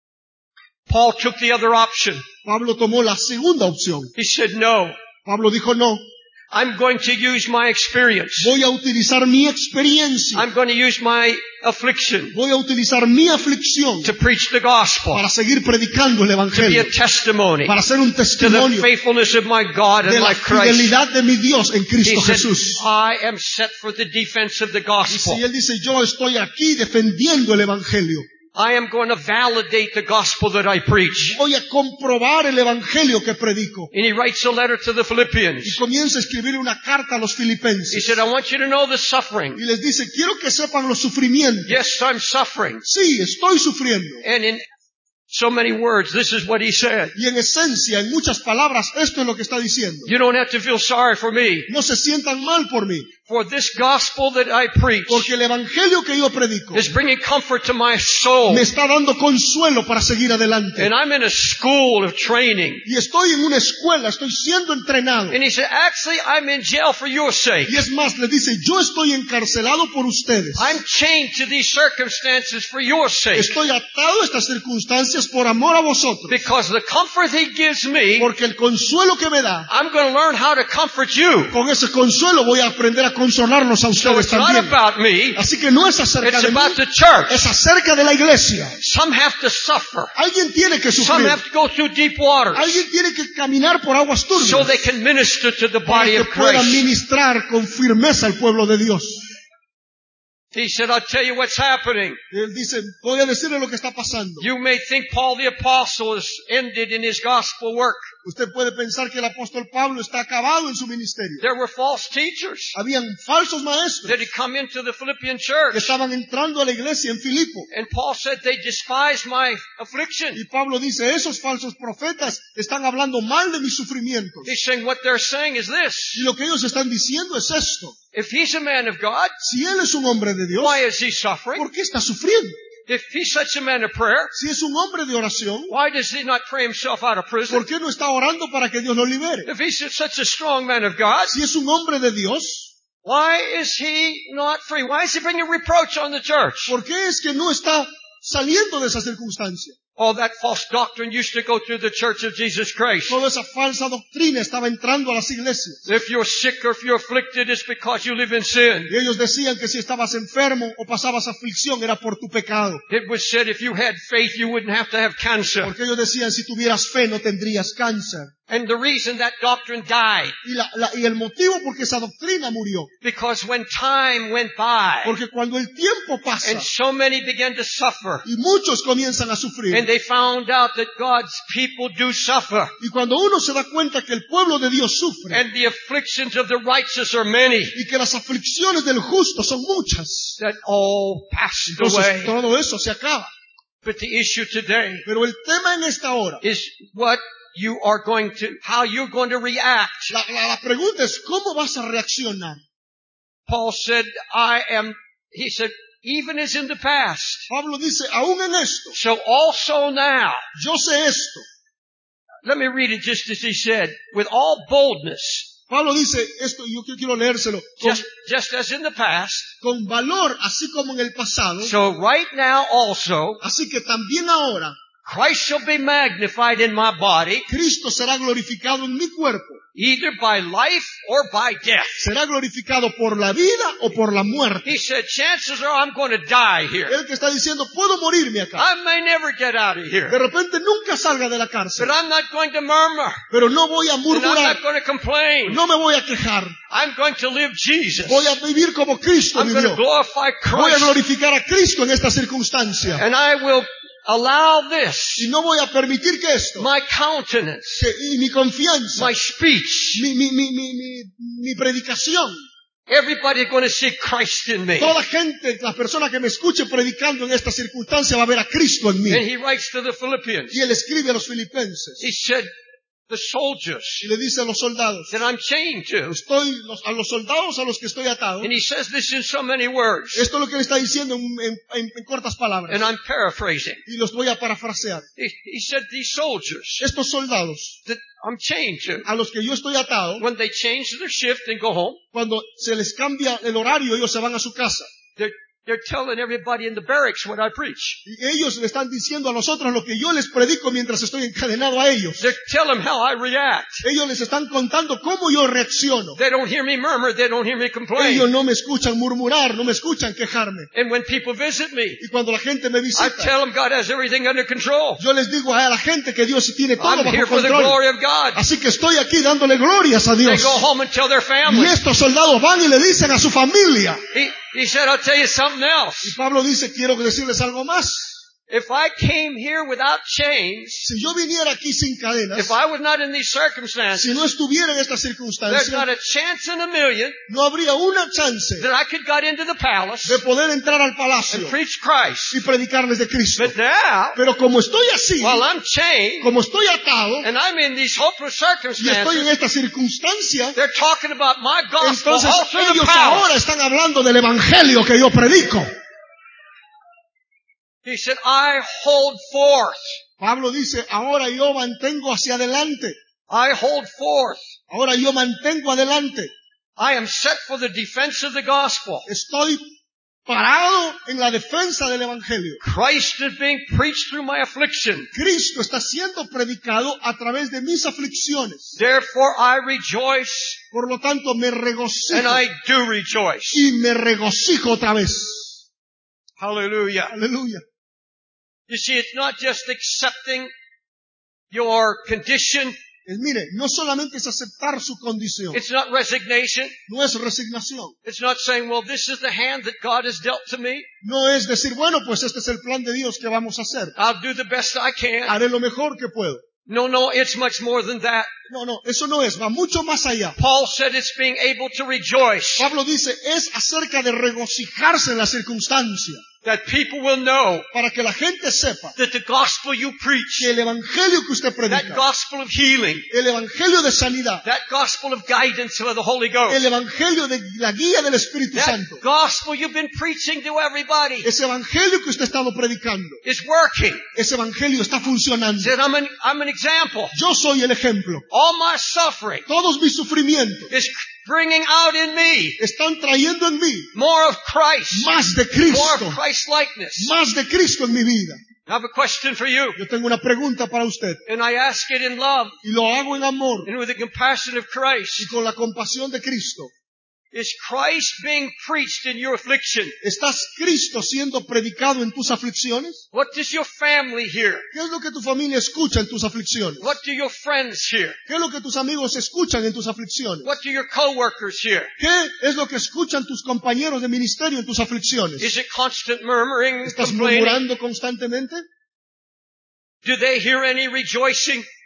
Paul took the other option. Pablo tomó la segunda opción. He said, no, Pablo dijo, no, I'm going to use my experience. voy a utilizar mi experiencia. I'm going to use my affliction Voy a utilizar mi aflicción to preach the gospel, para seguir predicando el to be Evangelio. a testimony Para ser un to the testimonio faithfulness of my God de and la my Christ. fidelidad de mi Dios en He Cristo said, Jesús. I am set for the defense of the Y gospel. si él dice, yo estoy aquí defendiendo el Evangelio. I am going to validate the gospel that I preach. Voy a comprobar el Evangelio que predico. And he writes a letter to the Y Philippians. comienza a escribir una carta a los He filipenses. said, I want you to know the suffering. Y les dice, quiero que sepan los sufrimientos. Yes, I'm suffering. Sí, estoy sufriendo. And in so many words, this is what he said. Y en esencia, en muchas palabras, esto es lo que está diciendo. You don't have to feel sorry for me. No se sientan mal por mí, For this gospel that I preach porque el Evangelio que yo predico is bringing comfort to my soul. me está dando consuelo para seguir adelante. And I'm in a school of training. Y estoy en una escuela, estoy siendo entrenado. And he said, actually, I'm in jail for your sake. Y es más, le dice, yo estoy encarcelado por ustedes. I'm chained to these circumstances for your sake. Estoy atado a estas circunstancias por amor a vosotros. Because the comfort he gives me, Porque el consuelo que me da, I'm going to learn how to comfort you. con ese consuelo voy a aprender a consolarlos a So ustedes it's not también. about me. Así que no es acerca It's de mí, about the church. es acerca de la iglesia. Some have to suffer. Alguien tiene que Some sufrir. have to go through deep waters Alguien tiene que caminar por aguas so turbias they can minister to the para body que of pueda Christ. ministrar con firmeza al pueblo de Dios. He said, I'll tell you what's happening. Y él dice, voy a decirle lo que está pasando. You may think Paul the Apostle has ended in his gospel work. Usted puede pensar que el apóstol Pablo está acabado en su ministerio. There were false teachers Habían falsos maestros that had come into the Philippian que church. estaban entrando a la iglesia en Filipo. And Paul said they despise my affliction. Y Pablo dice, esos falsos profetas están hablando mal de mis sufrimientos. He's saying what they're saying is this. Y lo que ellos están diciendo es esto. If he's a man of God, Si él es un hombre de Dios, why is he suffering? ¿por qué está sufriendo? If he's such a man of prayer, Si es un hombre de oración, why does he not pray himself out of prison? ¿por qué no está orando para que Dios lo libere? If he's such a strong man of God, Si es un hombre de Dios, why is he not free? Why is he bringing reproach on the church? ¿por qué es que no está saliendo de esa circunstancia? All that false doctrine used to go through the church of Jesus Christ. Toda esa falsa doctrina estaba entrando a las iglesias. If you're sick or if you're afflicted, it's because you live in sin. Y ellos decían que si estabas enfermo o pasabas aflicción era por tu pecado. It was said if you had faith, you wouldn't have to have cancer. Porque ellos decían, si tuvieras fe no tendrías cáncer. And the reason that doctrine died, Y, la, la, y el motivo por qué esa doctrina murió. because when time went by, Porque cuando el tiempo pasa and so many began to suffer, y muchos comienzan a sufrir. and they found out that God's people do suffer, Y cuando uno se da cuenta que el pueblo de Dios sufre. and the afflictions of the righteous are many, Y que las aflicciones del justo son muchas. that all passed Entonces away. todo eso se acaba. But the issue today Pero el tema en esta hora is what you are going to, how you're going to react. La, la, la pregunta es, ¿cómo vas a reaccionar? Paul said, I am, he said, even as in the past, Pablo dice, aún en esto, so also now. yo sé esto. Let me read it just as he said, with all boldness, Pablo dice esto, yo quiero leérselo, con, just, just as in the past, con valor, así como en el pasado, so right now also, así que también ahora, Christ shall be magnified in my body, Cristo será glorificado en mi cuerpo. either by life or by death. Será glorificado por la vida o por la muerte. He said, chances are I'm going to die here. Él que está diciendo, puedo morirme acá. I may never get out of here, De repente nunca salga de la cárcel. but I'm not going to murmur, Pero no voy a and I'm murmurar. not going to complain. No me voy a quejar. I'm going to live Jesus. Voy a vivir como Cristo I'm going to vivió. glorify Voy a Christ, glorificar a Cristo en esta circunstancia. and I will allow this, Y no voy a permitir que esto, my countenance, que, y mi confianza, my speech, mi, mi, mi, mi, mi, mi predicación, everybody's going to see Christ in me. toda gente, la persona que me escuche predicando en esta circunstancia va a ver a Cristo en mí. And he writes to the Philippians. Y él escribe a los filipenses He said, the soldiers y le dice a los soldados, that I'm chained to. estoy los- a los soldados a los que estoy atado. And he says this in so many words. Esto es lo que él está diciendo en, en- en- en cortas palabras. And I'm paraphrasing. Y los voy a parafrasear. He, he said these soldiers Estos soldados that I'm chained to, a los que yo estoy atado, when they change their shift and go home, cuando se les cambia el horario, ellos se van a su casa. they're, they're telling everybody in the barracks what I preach. Y ellos le están diciendo a nosotros lo que yo les predico mientras estoy encadenado a ellos. They tell them how I react. Ellos les están contando cómo yo reacciono. They don't hear me murmur. They don't hear me complain. Ellos no me escuchan murmurar, no me escuchan quejarme. And when people visit me, Y cuando la gente me I visita, tell them God has everything under control. yo les digo a la gente que Dios tiene todo I'm here bajo for the control. glory of God. Así que estoy aquí dándole glorias a They Dios. go home and tell their Y family. estos soldados van y le dicen a su familia. He, he said, I'll tell you something Y else. Pablo dice, quiero decirles algo más. If I came here without chains, Si yo viniera aquí sin cadenas, if I was not in these circumstances, si no estuviera en esta there's circunstancia, not a chance in a million no habría una chance that I could get into the palace de poder entrar al and palacio preach Christ. y predicarles de Cristo. But now, Pero como estoy así, while I'm chained como estoy atado and I'm in these hopeless y estoy en circumstances, esta circunstancia, they're talking about my gospel entonces all through the ellos ahora palace. están hablando del evangelio que yo predico. He said, I hold forth. Pablo dice, ahora yo mantengo hacia adelante. I hold forth. Ahora yo mantengo adelante. I am set for the defense of the gospel. Estoy parado en la defensa del evangelio. Christ is being preached through my affliction. Cristo está siendo predicado a través de mis aflicciones. Therefore I rejoice, Por lo tanto, me regocijo and I do rejoice. y me regocijo otra vez. Hallelujah. Aleluya. You see, it's not just accepting your condition. Es, mire, no solamente es aceptar su condición, It's not resignation. no es resignación, It's not saying, well, this is the hand that God has dealt to me. no es decir, bueno, pues este es el plan de Dios que vamos a hacer. I'll do the best I can. Haré lo mejor que puedo. No, no, it's much more than that. No, no, eso no es, va mucho más allá. Paul said it's being able to rejoice. Pablo dice, es acerca de regocijarse en la circunstancia, That people will know para que la gente sepa that the gospel you preach, que el evangelio que usted that predica, gospel of healing, el evangelio de sanidad, that gospel of guidance of the Holy Ghost, el evangelio de la guía del Espíritu that Santo, gospel you've been preaching to everybody ese evangelio que usted ha estado predicando, is working. ese evangelio está funcionando. That I'm an, I'm an example. Yo soy el ejemplo. All my suffering Todos mis sufrimientos is bringing out in me están trayendo en mí more of Christ, más de more Cristo, of Christ likeness. más de Cristo en mi vida. I have a question for you, Yo tengo una pregunta para usted and I ask it in love y lo hago en amor and with the compassion of Christ. y con la compasión de Cristo. Is Christ being preached in your affliction? ¿Estás Cristo siendo predicado en tus aflicciones? What does your family hear? ¿Qué es lo que tu familia escucha en tus aflicciones? What do your friends hear? ¿Qué es lo que tus amigos escuchan en tus aflicciones? What do your coworkers hear? ¿Qué es lo que escuchan tus compañeros de ministerio en tus aflicciones? Is it constant murmuring, ¿Estás complaining? murmurando constantemente? Do they hear any rejoicing?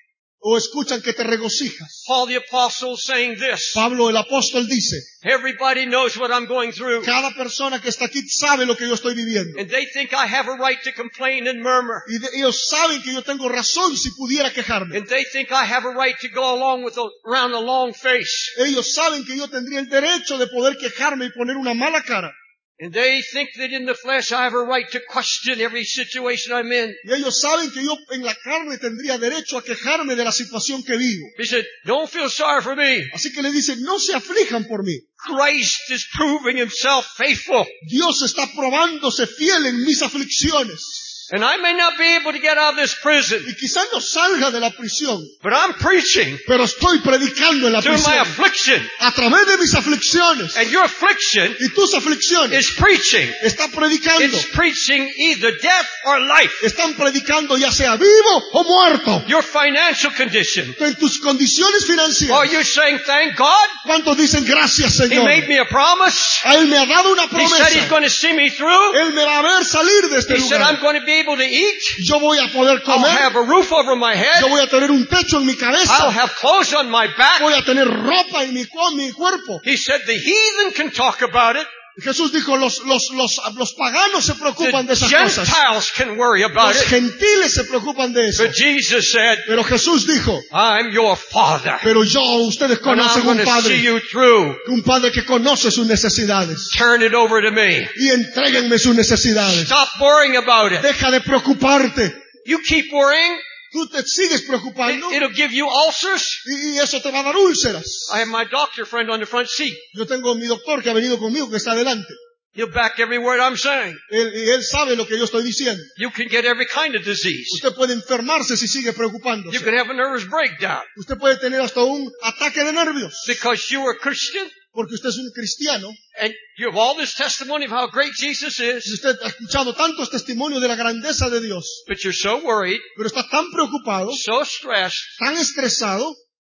o escuchan que te regocijas. Paul the Apostle saying this, Pablo el apóstol dice, everybody knows what I'm going through. cada persona que está aquí sabe lo que yo estoy viviendo. And they think I have a right to complain and murmur. Y de, ellos saben que yo tengo razón si pudiera quejarme. And they think I have a right to go along with a, around a long face. Ellos saben que yo tendría el derecho de poder quejarme y poner una mala cara. And they think that in the flesh I have a right to question every situation I'm in. Y ellos saben que yo en la carne tendría derecho a quejarme de la situación que vivo. He said, don't feel sorry for me. Así que le dicen, no se aflijan por mí. Christ is proving himself faithful. Dios está probándose fiel en mis aflicciones. And I may not be able to get out of this prison, Y quizás no salga de la prisión, but I'm preaching pero estoy predicando en la through my prisión. affliction. A través de mis aflicciones. And your affliction Y tus aflicciones. is preaching. Está predicando. It's preaching either death or life. Están predicando ya sea vivo o muerto. Your financial condition. En tus condiciones Are financieras. you saying, thank God? ¿Cuántos dicen gracias, He Señor? made me a promise. A Él me ha dado una He said he's promesa. going to see me through. Él me va a ver salir de este He said I'm lugar. going to be able to eat. Yo voy a poder I'll comer. have a roof over my head. Yo voy a tener un techo en mi I'll cabeza. have clothes on my back. Voy a tener ropa en mi, cu- mi cuerpo. He said the heathen can talk about it. Jesús dijo, los, los, los, los paganos se preocupan The de esas cosas. Gentiles can worry about Los it. gentiles se preocupan de eso. But Jesus said, Pero Jesús dijo, I'm your father. pero yo, ustedes And I'm conocen going un to see padre, you through. un padre que conoce sus necesidades. Turn it over to me. Y entréguenme sus necesidades. Stop worrying about it. Deja de preocuparte. You keep worrying, Tú te sigues preocupando it, it'll give you ulcers. y, y eso te va a dar úlceras. I have my doctor friend on the front seat. Yo tengo mi doctor que ha venido conmigo, que está adelante. He'll back every word I'm saying. Él, y él sabe lo que yo estoy diciendo. You can get every kind of disease. Usted puede enfermarse si sigue You preocupándose. can have a nervous breakdown Usted puede tener hasta un ataque de nervios. because you are a Christian Porque usted es un cristiano. and you have all this testimony of how great Jesus Y is, usted ha escuchado tantos testimonios de la grandeza de Dios. but you're so worried, Pero está tan preocupado, so stressed, tan estresado,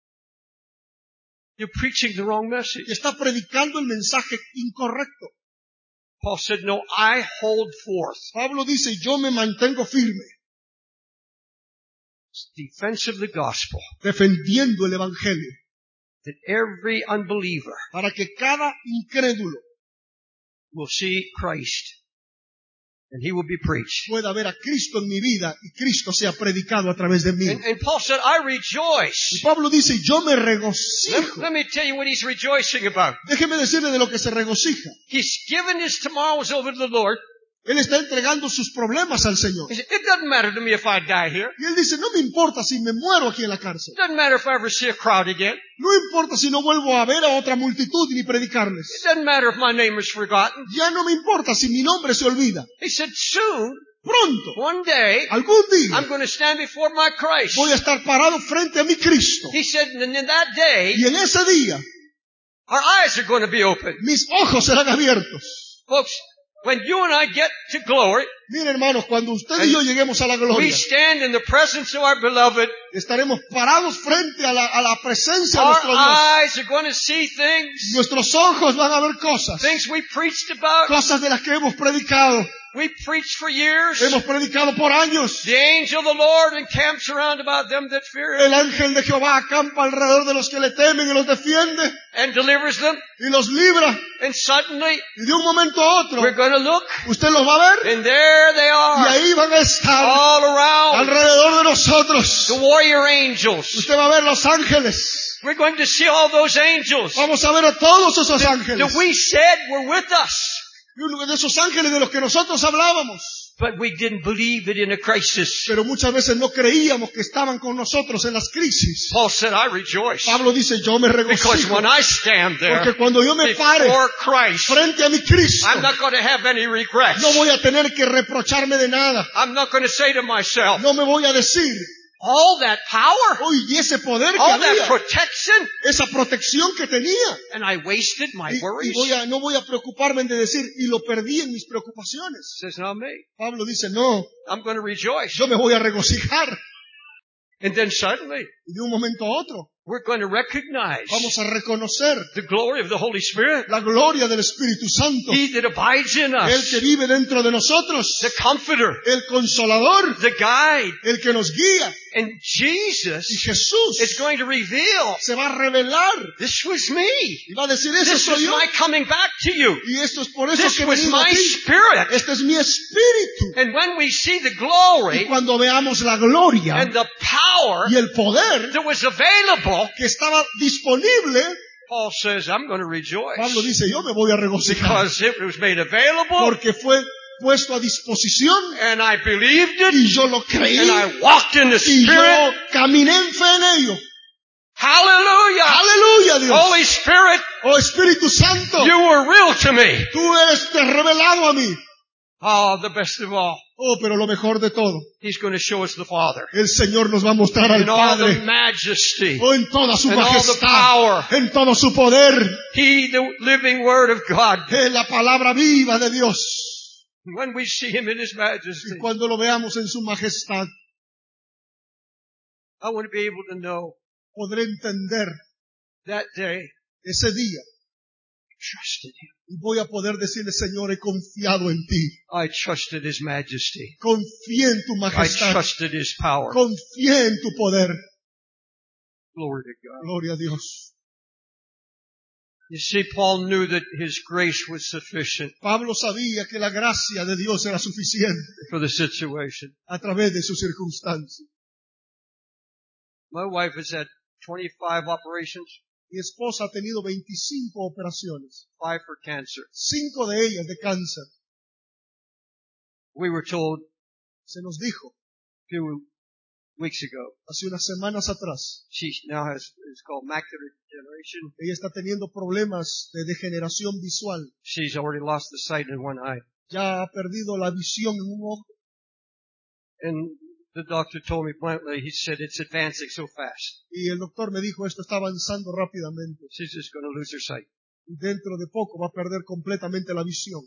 you're preaching the wrong message. que está predicando el mensaje incorrecto. Paul said, no, I hold forth. Pablo dice, yo me mantengo firme, Defense of the gospel, defendiendo el evangelio, that every unbeliever para que cada incrédulo will see Christ and he will be preached. pueda ver a Cristo en mi vida y Cristo sea predicado a través de mí. And, and Paul said, I Y rejoice. Pablo dice, yo me Let, regocijo. let me tell you what he's rejoicing about. Déjeme decirle de lo que se regocija. He's given his tomorrows over to the Lord. Él está entregando sus problemas al Señor. He said, it doesn't matter to me if I die here. Y él dice, no me importa si me muero aquí en la cárcel. It doesn't matter if I ever see a crowd again. No importa si no vuelvo a ver a otra multitud ni predicarles. It doesn't matter if my name is forgotten. Ya no me importa si mi nombre se olvida. He said, soon, Pronto, one day, algún día, I'm going to stand before my Christ. voy a estar parado frente a mi Cristo. He said, and in that day, Y en ese día, our eyes are going to be open. mis ojos serán abiertos. Folks, when you and I get to glory, Miren, hermanos, cuando usted y yo lleguemos a la we gloria, stand in the presence of our beloved. estaremos parados frente a la, a la presencia de Our nuestro Dios. eyes are going to see things, Nuestros ojos van a ver cosas, things we preached about, cosas de las que hemos predicado. we preached for years. Hemos predicado por años. The angel of the Lord encamps around about them that fear him El ángel de Jehová acampa alrededor de los que le temen y los defiende and delivers them. y los libra. And suddenly, Y de un momento a otro, we're going to look, usted los va a ver and there they y are, ahí van a estar all around, alrededor de nosotros. the warrior angels. Usted va a ver los ángeles. We're going to see all those angels Vamos a ver a todos esos that ángeles. we said were with us. Y uno de esos ángeles de los que nosotros hablábamos. But we didn't believe it in a crisis. Pero muchas veces no creíamos que estaban con nosotros en las crisis. Paul said, I rejoice. Pablo dice, yo me Because regocijo. when I stand there Porque cuando yo me pare before Christ, frente a mi Cristo, I'm not going to have any regrets. no voy a tener que reprocharme de nada. I'm not going to say to myself, No me voy a decir, all that power, oye, y ese poder que all that había, protection, esa protección que tenía. and I wasted my Y, y worries. voy a, no voy a preocuparme de decir, y lo perdí en mis preocupaciones. Says, not me. Pablo dice, no, I'm going to rejoice. yo me voy a regocijar. And then suddenly, Y de un momento a otro, We're going to recognize Vamos a reconocer the glory of the Holy Spirit. la gloria del Espíritu Santo. He that abides in El us, que vive dentro de nosotros. the Comforter, El Consolador. the Guide. El que nos guía. And Y Jesus Jesús is going to reveal, se va a revelar. this was me. Y va a decir, ese This soy was yo. my coming back to you. Y esto es por eso This que he was venido a my ti. spirit. Este es mi espíritu. And when we see the Y glory cuando veamos la gloria and the power y el poder that was available, que estaba disponible, Paul says, I'm going to rejoice Pablo dice, yo me voy a regocijar. because it was made available Porque fue puesto a disposición and I believed it y yo lo creí and I walked in the y yo Spirit. caminé en fe en ello. Hallelujah! Aleluya, Dios. Holy Spirit, Oh Espíritu Santo, you were real to me. tú eres te revelado a mí. Oh, the best of all, Oh, pero lo mejor de todo, He's going to show us the Father el Señor nos va a mostrar al in all the Padre. majesty, Oh, en toda su and all the majestad, power. en todo su poder, He, the living Word of God. en la palabra viva de Dios. When we see Him in His majesty, Y cuando lo veamos en su majestad, I want to be able to know podré entender that day ese día I trusted Him. y voy a poder decirle, Señor, he confiado en ti. I trusted His majesty. Confié en tu I majestad. trusted His power. Confié en tu poder. Glory to God. Gloria a Dios. You see, Paul knew that his grace was sufficient Pablo sabía que la gracia de Dios era suficiente for the situation. a través de sus circunstancias. My wife has had twenty-five operations, Mi esposa ha tenido veinticinco operaciones, five for cancer. cinco de ellas de cáncer. We were told Se nos dijo a few weeks ago hace unas semanas atrás, she now has, it's called macular degeneration. ella está teniendo problemas de degeneración visual. She's already lost the sight in one eye. Ya ha perdido la visión en un ojo. And the doctor told me bluntly, he said, it's advancing so fast. Y el doctor me dijo, esto está avanzando rápidamente. She's just going to lose her sight. Y dentro de poco va a perder completamente la visión.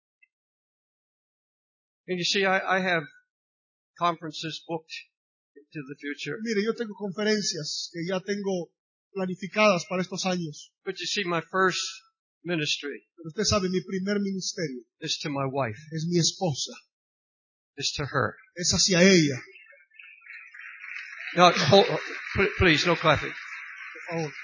And you see, I, I have conferences booked into the future. Mire, yo tengo conferencias que ya tengo planificadas para estos años. But you see, my first ministry Pero usted sabe, mi primer ministerio is to my wife, es mi esposa. is to her. Es hacia ella. Now, hold, please, no clapping. Por favor.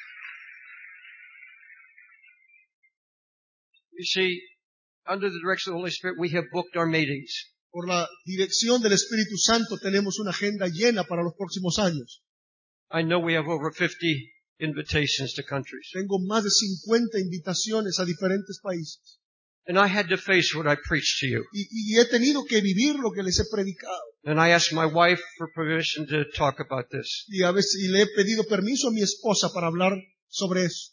You see, under the direction of the Holy Spirit, we have booked our meetings. Por la dirección del Espíritu Santo tenemos una agenda llena para los próximos años. I know we have over fifty invitations to countries. Tengo más de cincuenta invitaciones a diferentes países. And I had to face what I preached to you. Y, y he tenido que vivir lo que les he predicado. And I asked my wife for permission to talk about this. Y a veces y le he pedido permiso a mi esposa para hablar sobre eso.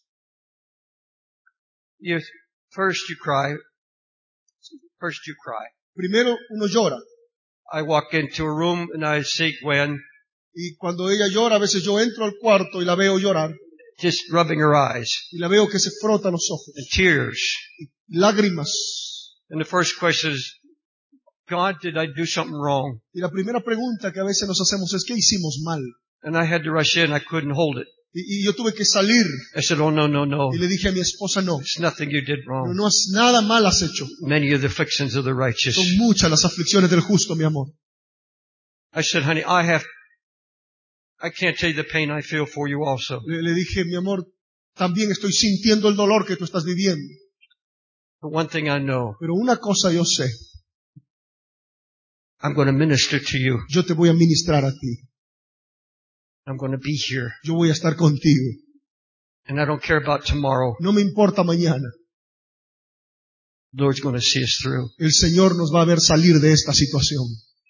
You, first you cry. First you cry. Primero uno llora. I walk into a room and I see Gwen Y cuando ella llora, a veces yo entro al cuarto y la veo llorar. just rubbing her eyes Y la veo que se frota los ojos. and tears. Y lágrimas. And the first question is, God, did I do something wrong? Y la primera pregunta que a veces nos hacemos es, ¿qué hicimos mal? And I had to rush in. I couldn't hold it. Y, y yo tuve que salir. I said, oh, no, no, no. Y le dije a mi esposa, no. It's nothing you did No, wrong. no has nada mal has hecho. Many of the afflictions of the righteous. Son muchas las aflicciones del justo, mi amor. I said, honey, I have, I can't tell you the pain I feel for you also. Le, le dije, mi amor, también estoy sintiendo el dolor que tú estás viviendo. But one thing I know, Pero una cosa yo sé. I'm going to minister to you. Yo te voy a ministrar a ti. I'm going to be here. Yo voy a estar contigo. And I don't care about tomorrow. No me importa mañana. The Lord's going to see us through. El Señor nos va a ver salir de esta situación.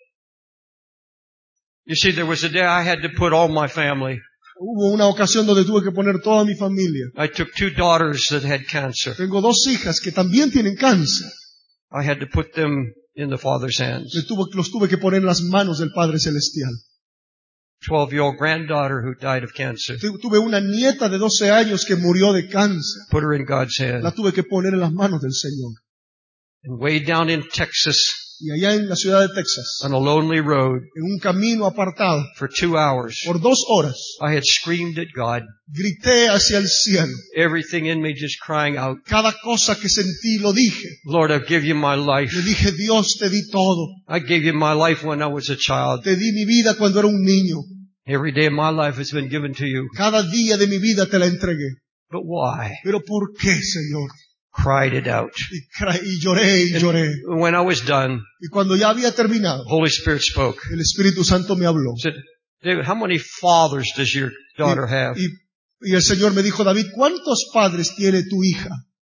You see, there was a day I had to put all my family. Hubo una ocasión donde tuve que poner toda mi familia. I took two daughters that had cancer. Tengo dos hijas que también tienen cáncer. I had to put them in the Father's hands. Le tuve- los tuve que poner en las manos del Padre Celestial. twelve-year-old granddaughter who died of cancer. Tu- Tuve una nieta de doce años que murió de cáncer. Put her in God's La hand. tuve que poner en las manos del Señor. And way down in Texas, Y allá en la ciudad de Texas, on a lonely road, en un camino apartado, for two hours, por dos horas, I had screamed at God, grité hacia el cielo. everything in me just crying out, Cada cosa que sentí lo dije. Lord, I give you my life. Le dije, Dios, te di todo. I gave you my life when I was a child. Te di mi vida cuando era un niño. Every day of my life has been given to you. Cada día de mi vida te la entregué. But why? Pero ¿por qué, Señor? Cried it out. Y, cra- y lloré y lloré. And when I was done, Y cuando ya había terminado, Holy Spirit spoke. el Espíritu Santo me habló. Said, David, how many fathers does your daughter have? Y, y el Señor me dijo, David, ¿cuántos padres tiene tu hija?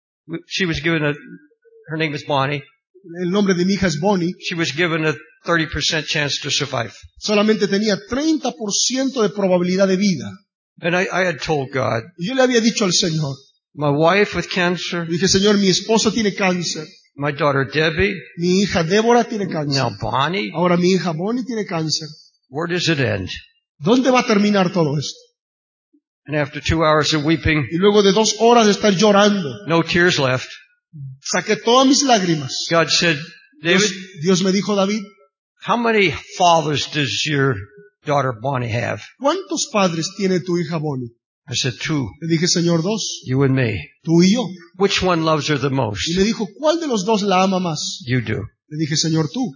She was given a, her name is Bonnie. El nombre de mi hija es Bonnie. She was given a thirty percent chance to survive. Solamente tenía treinta por ciento de probabilidad de vida. And I, I had told God, Y yo le había dicho al Señor, my wife with cancer, dije, Señor, mi esposa tiene cáncer. my daughter Debbie, Mi hija Débora tiene cáncer. now Bonnie. Ahora mi hija Bonnie tiene cáncer. Where does it end? ¿Dónde va a terminar todo esto? And after two hours of weeping, Y luego de dos horas de estar llorando, no tears left, saqué todas mis lágrimas. God said, David, Dios, Dios me dijo, David, how many fathers does your daughter Bonnie have? ¿cuántos padres tiene tu hija Bonnie? I said, two, Le dije, Señor, dos, you and me. tú y yo. Which one loves her the Y most? me dijo, ¿cuál de los dos la ama más? You do. Le dije, Señor, tú.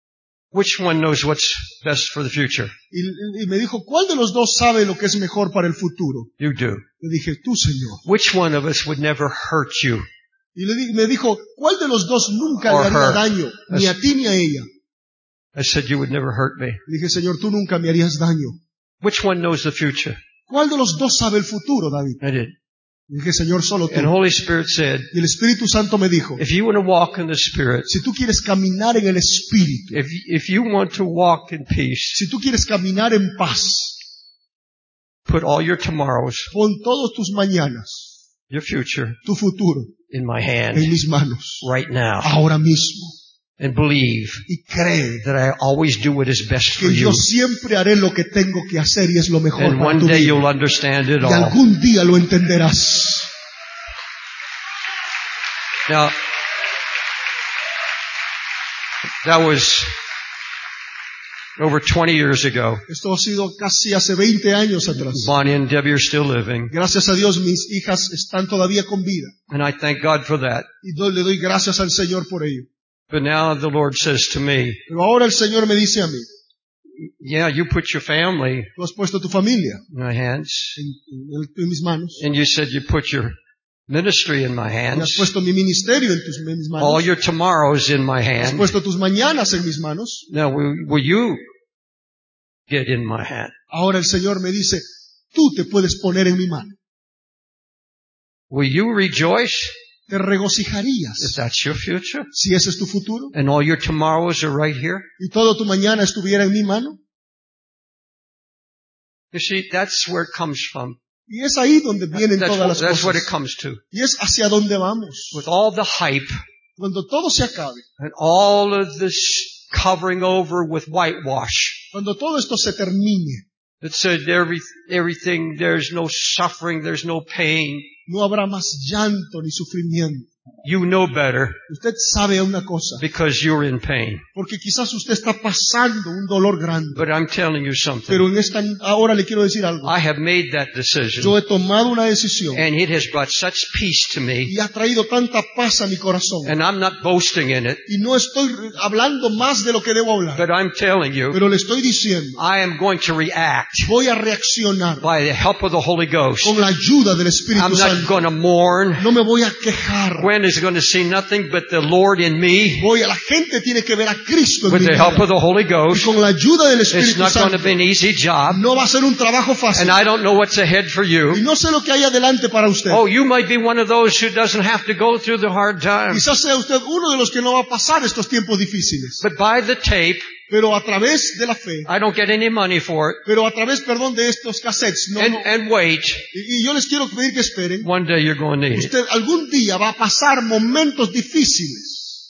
Which one knows what's best for the future? Y, y me dijo, ¿cuál de los dos sabe lo que es mejor para el futuro? You do. Le dije, tú, Señor. Which one of us would never hurt you? Y le di- me dijo, ¿cuál de los dos nunca Or le haría her. daño? Ni a ti ni a ella. I said, you would never hurt me. Le dije, Señor, tú nunca me harías daño. Which one knows the future? ¿Cuál de los dos sabe el futuro, David? I did. Le dije, Señor, solo tú. And Holy Spirit said, Y el Espíritu Santo me dijo, if you want to walk in the Spirit, si tú quieres caminar en el Espíritu, if, if you want to walk in peace, si tú quieres caminar en paz, put all your tomorrows, pon todos tus mañanas, your future, tu futuro, in my en hand mis manos, right now. ahora mismo. And believe Y cree that I always do what is best for que you. yo siempre haré lo que tengo que hacer y es lo mejor And para one tu day vida. you'll understand it Y all. algún día lo entenderás. Now, that was over twenty years ago. Esto ha sido casi hace veinte años atrás. Bonnie and Debbie are still living. Gracias a Dios mis hijas están todavía con vida. And I thank God for that. Y do- le doy gracias al Señor por ello. But now the Lord says to me, Pero ahora el Señor me dice a mí, yeah, you put your family tú has puesto tu familia in my hands. en, en- en mis manos. And you said you put your ministry in my Y has hands. puesto mi ministerio en, tus, en mis All manos. your tomorrows in my Has hand. puesto tus mañanas en mis manos. Now will, will you get in my hand? Ahora el Señor me dice, tú te puedes poner en mi mano. Will you rejoice Te if regocijarías that's your future? si ese es tu futuro And all your tomorrows are right here? y todo tu mañana estuviera en mi mano. You see, that's where it comes from. Y es ahí donde vienen That's todas what, las that's what it cosas. comes to. Y es hacia donde vamos. With all the hype Cuando todo se acabe, and all of this covering over with whitewash cuando todo esto se termine, that said every, everything, there's no suffering, there's no pain. no habrá más llanto ni sufrimiento. You know better Usted sabe una cosa, because you're in pain. porque quizás usted está pasando un dolor grande. But I'm telling you something. Pero en esta ahora le quiero decir algo. I have made that decision Yo he tomado una decisión and it has brought such peace to me y ha traído tanta paz a mi corazón. and I'm not boasting in it, Y no estoy hablando más de lo que debo hablar, but I'm telling you, pero le estoy diciendo, I am going to react voy a reaccionar by the help of the Holy Ghost. con la ayuda del Espíritu I'm not Santo. going to mourn. No me voy a quejar. Gwen is going to see nothing but the Lord in me Voy a la gente tiene que ver a Cristo en with mi the vida. help of the Holy Y Ghost. con la ayuda del It's Espíritu not going Santo to be an easy job no va a ser un trabajo fácil. and I don't know what's ahead for Y you. no sé lo que hay adelante para usted. Oh, you might be one of those who doesn't have to go through the hard times. Quizás sea usted uno de los que no va a pasar estos tiempos difíciles. But by the tape, Pero a través de la fe, I don't get any money for it. pero a través, perdón, de estos cassettes, no, And, no. and wait, Y, y yo les quiero pedir que esperen. one day you're going to need it. Usted algún día va a pasar momentos difíciles.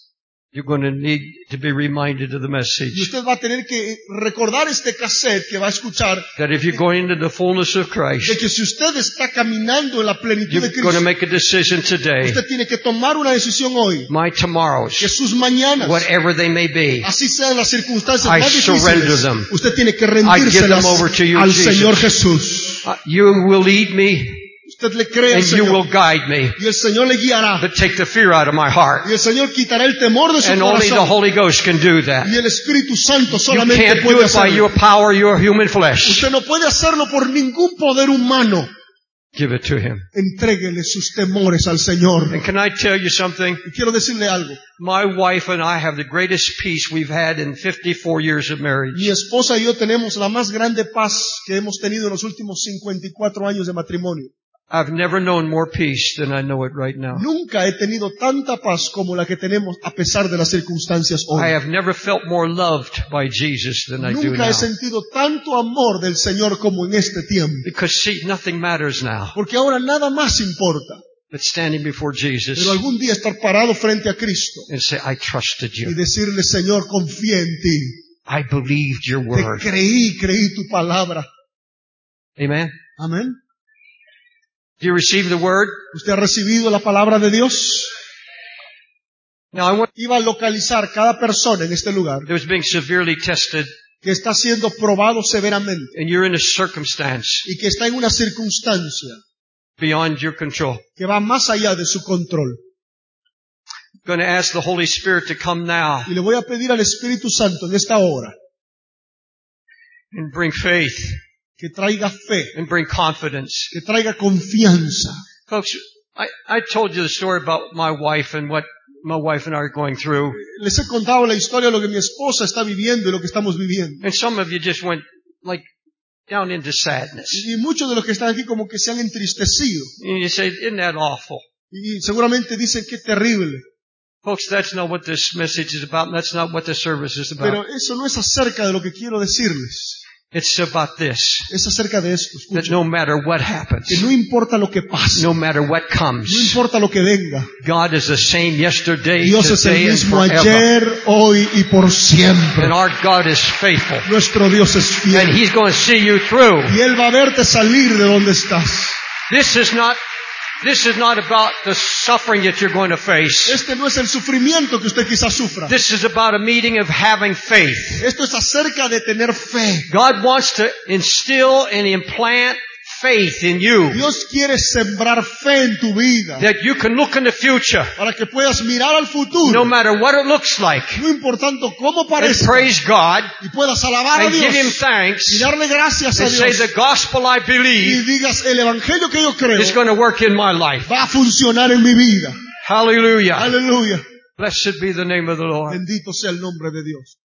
you're going to need to be reminded of the Y message. usted va a tener que recordar este cassette que va a escuchar, That if you're going into the fullness of de Christ, que si usted está caminando en la plenitud you're de going to Cristo, make a decision today. usted tiene que tomar una decisión hoy, My que tomorrows, sus mañanas, whatever they may be, así sean las circunstancias I más surrender difíciles, them. usted tiene que I give them rendírselas over to you, al Jesus. Señor Jesús. uh, you will lead me Usted le cree al and you will Señor guide me. y el Señor le guiará. But take the fear out of my heart. Y el Señor quitará el temor de su And only the corazón. Holy Ghost can do that. Y el Espíritu Santo You solamente can't do puede it by hacerlo. your power, your human flesh. Usted no puede hacerlo por ningún poder humano. Give it to Him. Entréguele sus temores al Señor. And can I tell you something? Y quiero decirle algo. My wife and I have the greatest peace we've had in fifty-four years of marriage. Mi esposa y yo tenemos la más grande paz que hemos tenido en los últimos cincuenta y cuatro años de matrimonio. I've never known more peace than I know it right now. Nunca he tenido tanta paz como la que tenemos a pesar de las circunstancias hoy. I have never felt more loved by Jesus than I do Nunca now. he sentido tanto amor del Señor como en este tiempo. Because see, nothing matters now Porque ahora nada más importa. but standing before Jesus Pero algún día estar parado frente a Cristo and say, I trusted y you. decirle, Señor, confié en ti. I believed your Te word. creí, creí tu palabra. Amen. Amén. Do you receive the word? ¿Usted ha recibido la palabra de Dios? Now I want, Iba a localizar cada persona en este lugar that was being severely tested que está siendo probado severamente and you're in a circumstance y que está en una circunstancia beyond your control. que va más allá de su control. I'm going to ask the Holy Spirit to come now Y le voy a pedir al Espíritu Santo en esta hora and bring faith que traiga fe, and bring confidence. que traiga confianza. Folks, I, I told you the story about my wife and what my wife and I are going through. Les he contado la historia de lo que mi esposa está viviendo y lo que estamos viviendo. And some of you just went like down into sadness. Y muchos de los que están aquí como que se han entristecido. And you say, isn't that awful? Y seguramente dicen qué terrible. Folks, that's not what this message is about. And that's not what the service is about. Pero eso no es acerca de lo que quiero decirles. It's about this. Es acerca de esto. That Escuchen. no matter what happens, Que no importa lo que pase. no matter what No comes, importa lo que venga. God is the same yesterday, Dios es el today, and mismo forever. ayer, hoy y por siempre. And our God is faithful. Nuestro Dios es And fiel. He's going to see you through. Y Él va a verte salir de donde estás. This is not, this is not about the suffering that you're going to face. Este no es el sufrimiento que usted quizás sufra. This is about a meeting of having faith. Esto es acerca de tener fe. God wants to instill and implant faith in you Dios quiere sembrar fe en tu vida that you can look in the future para que puedas mirar al no futuro, matter what it looks like no importando cómo and parezca, praise God y puedas alabar a and give Him Dios y thanks darle gracias a and say Dios the gospel I y believe digas el evangelio que yo creo is going to work in my life. va a funcionar en mi vida. Hallelujah. Aleluya. Blessed be the name of the Lord. Bendito sea el nombre de Dios.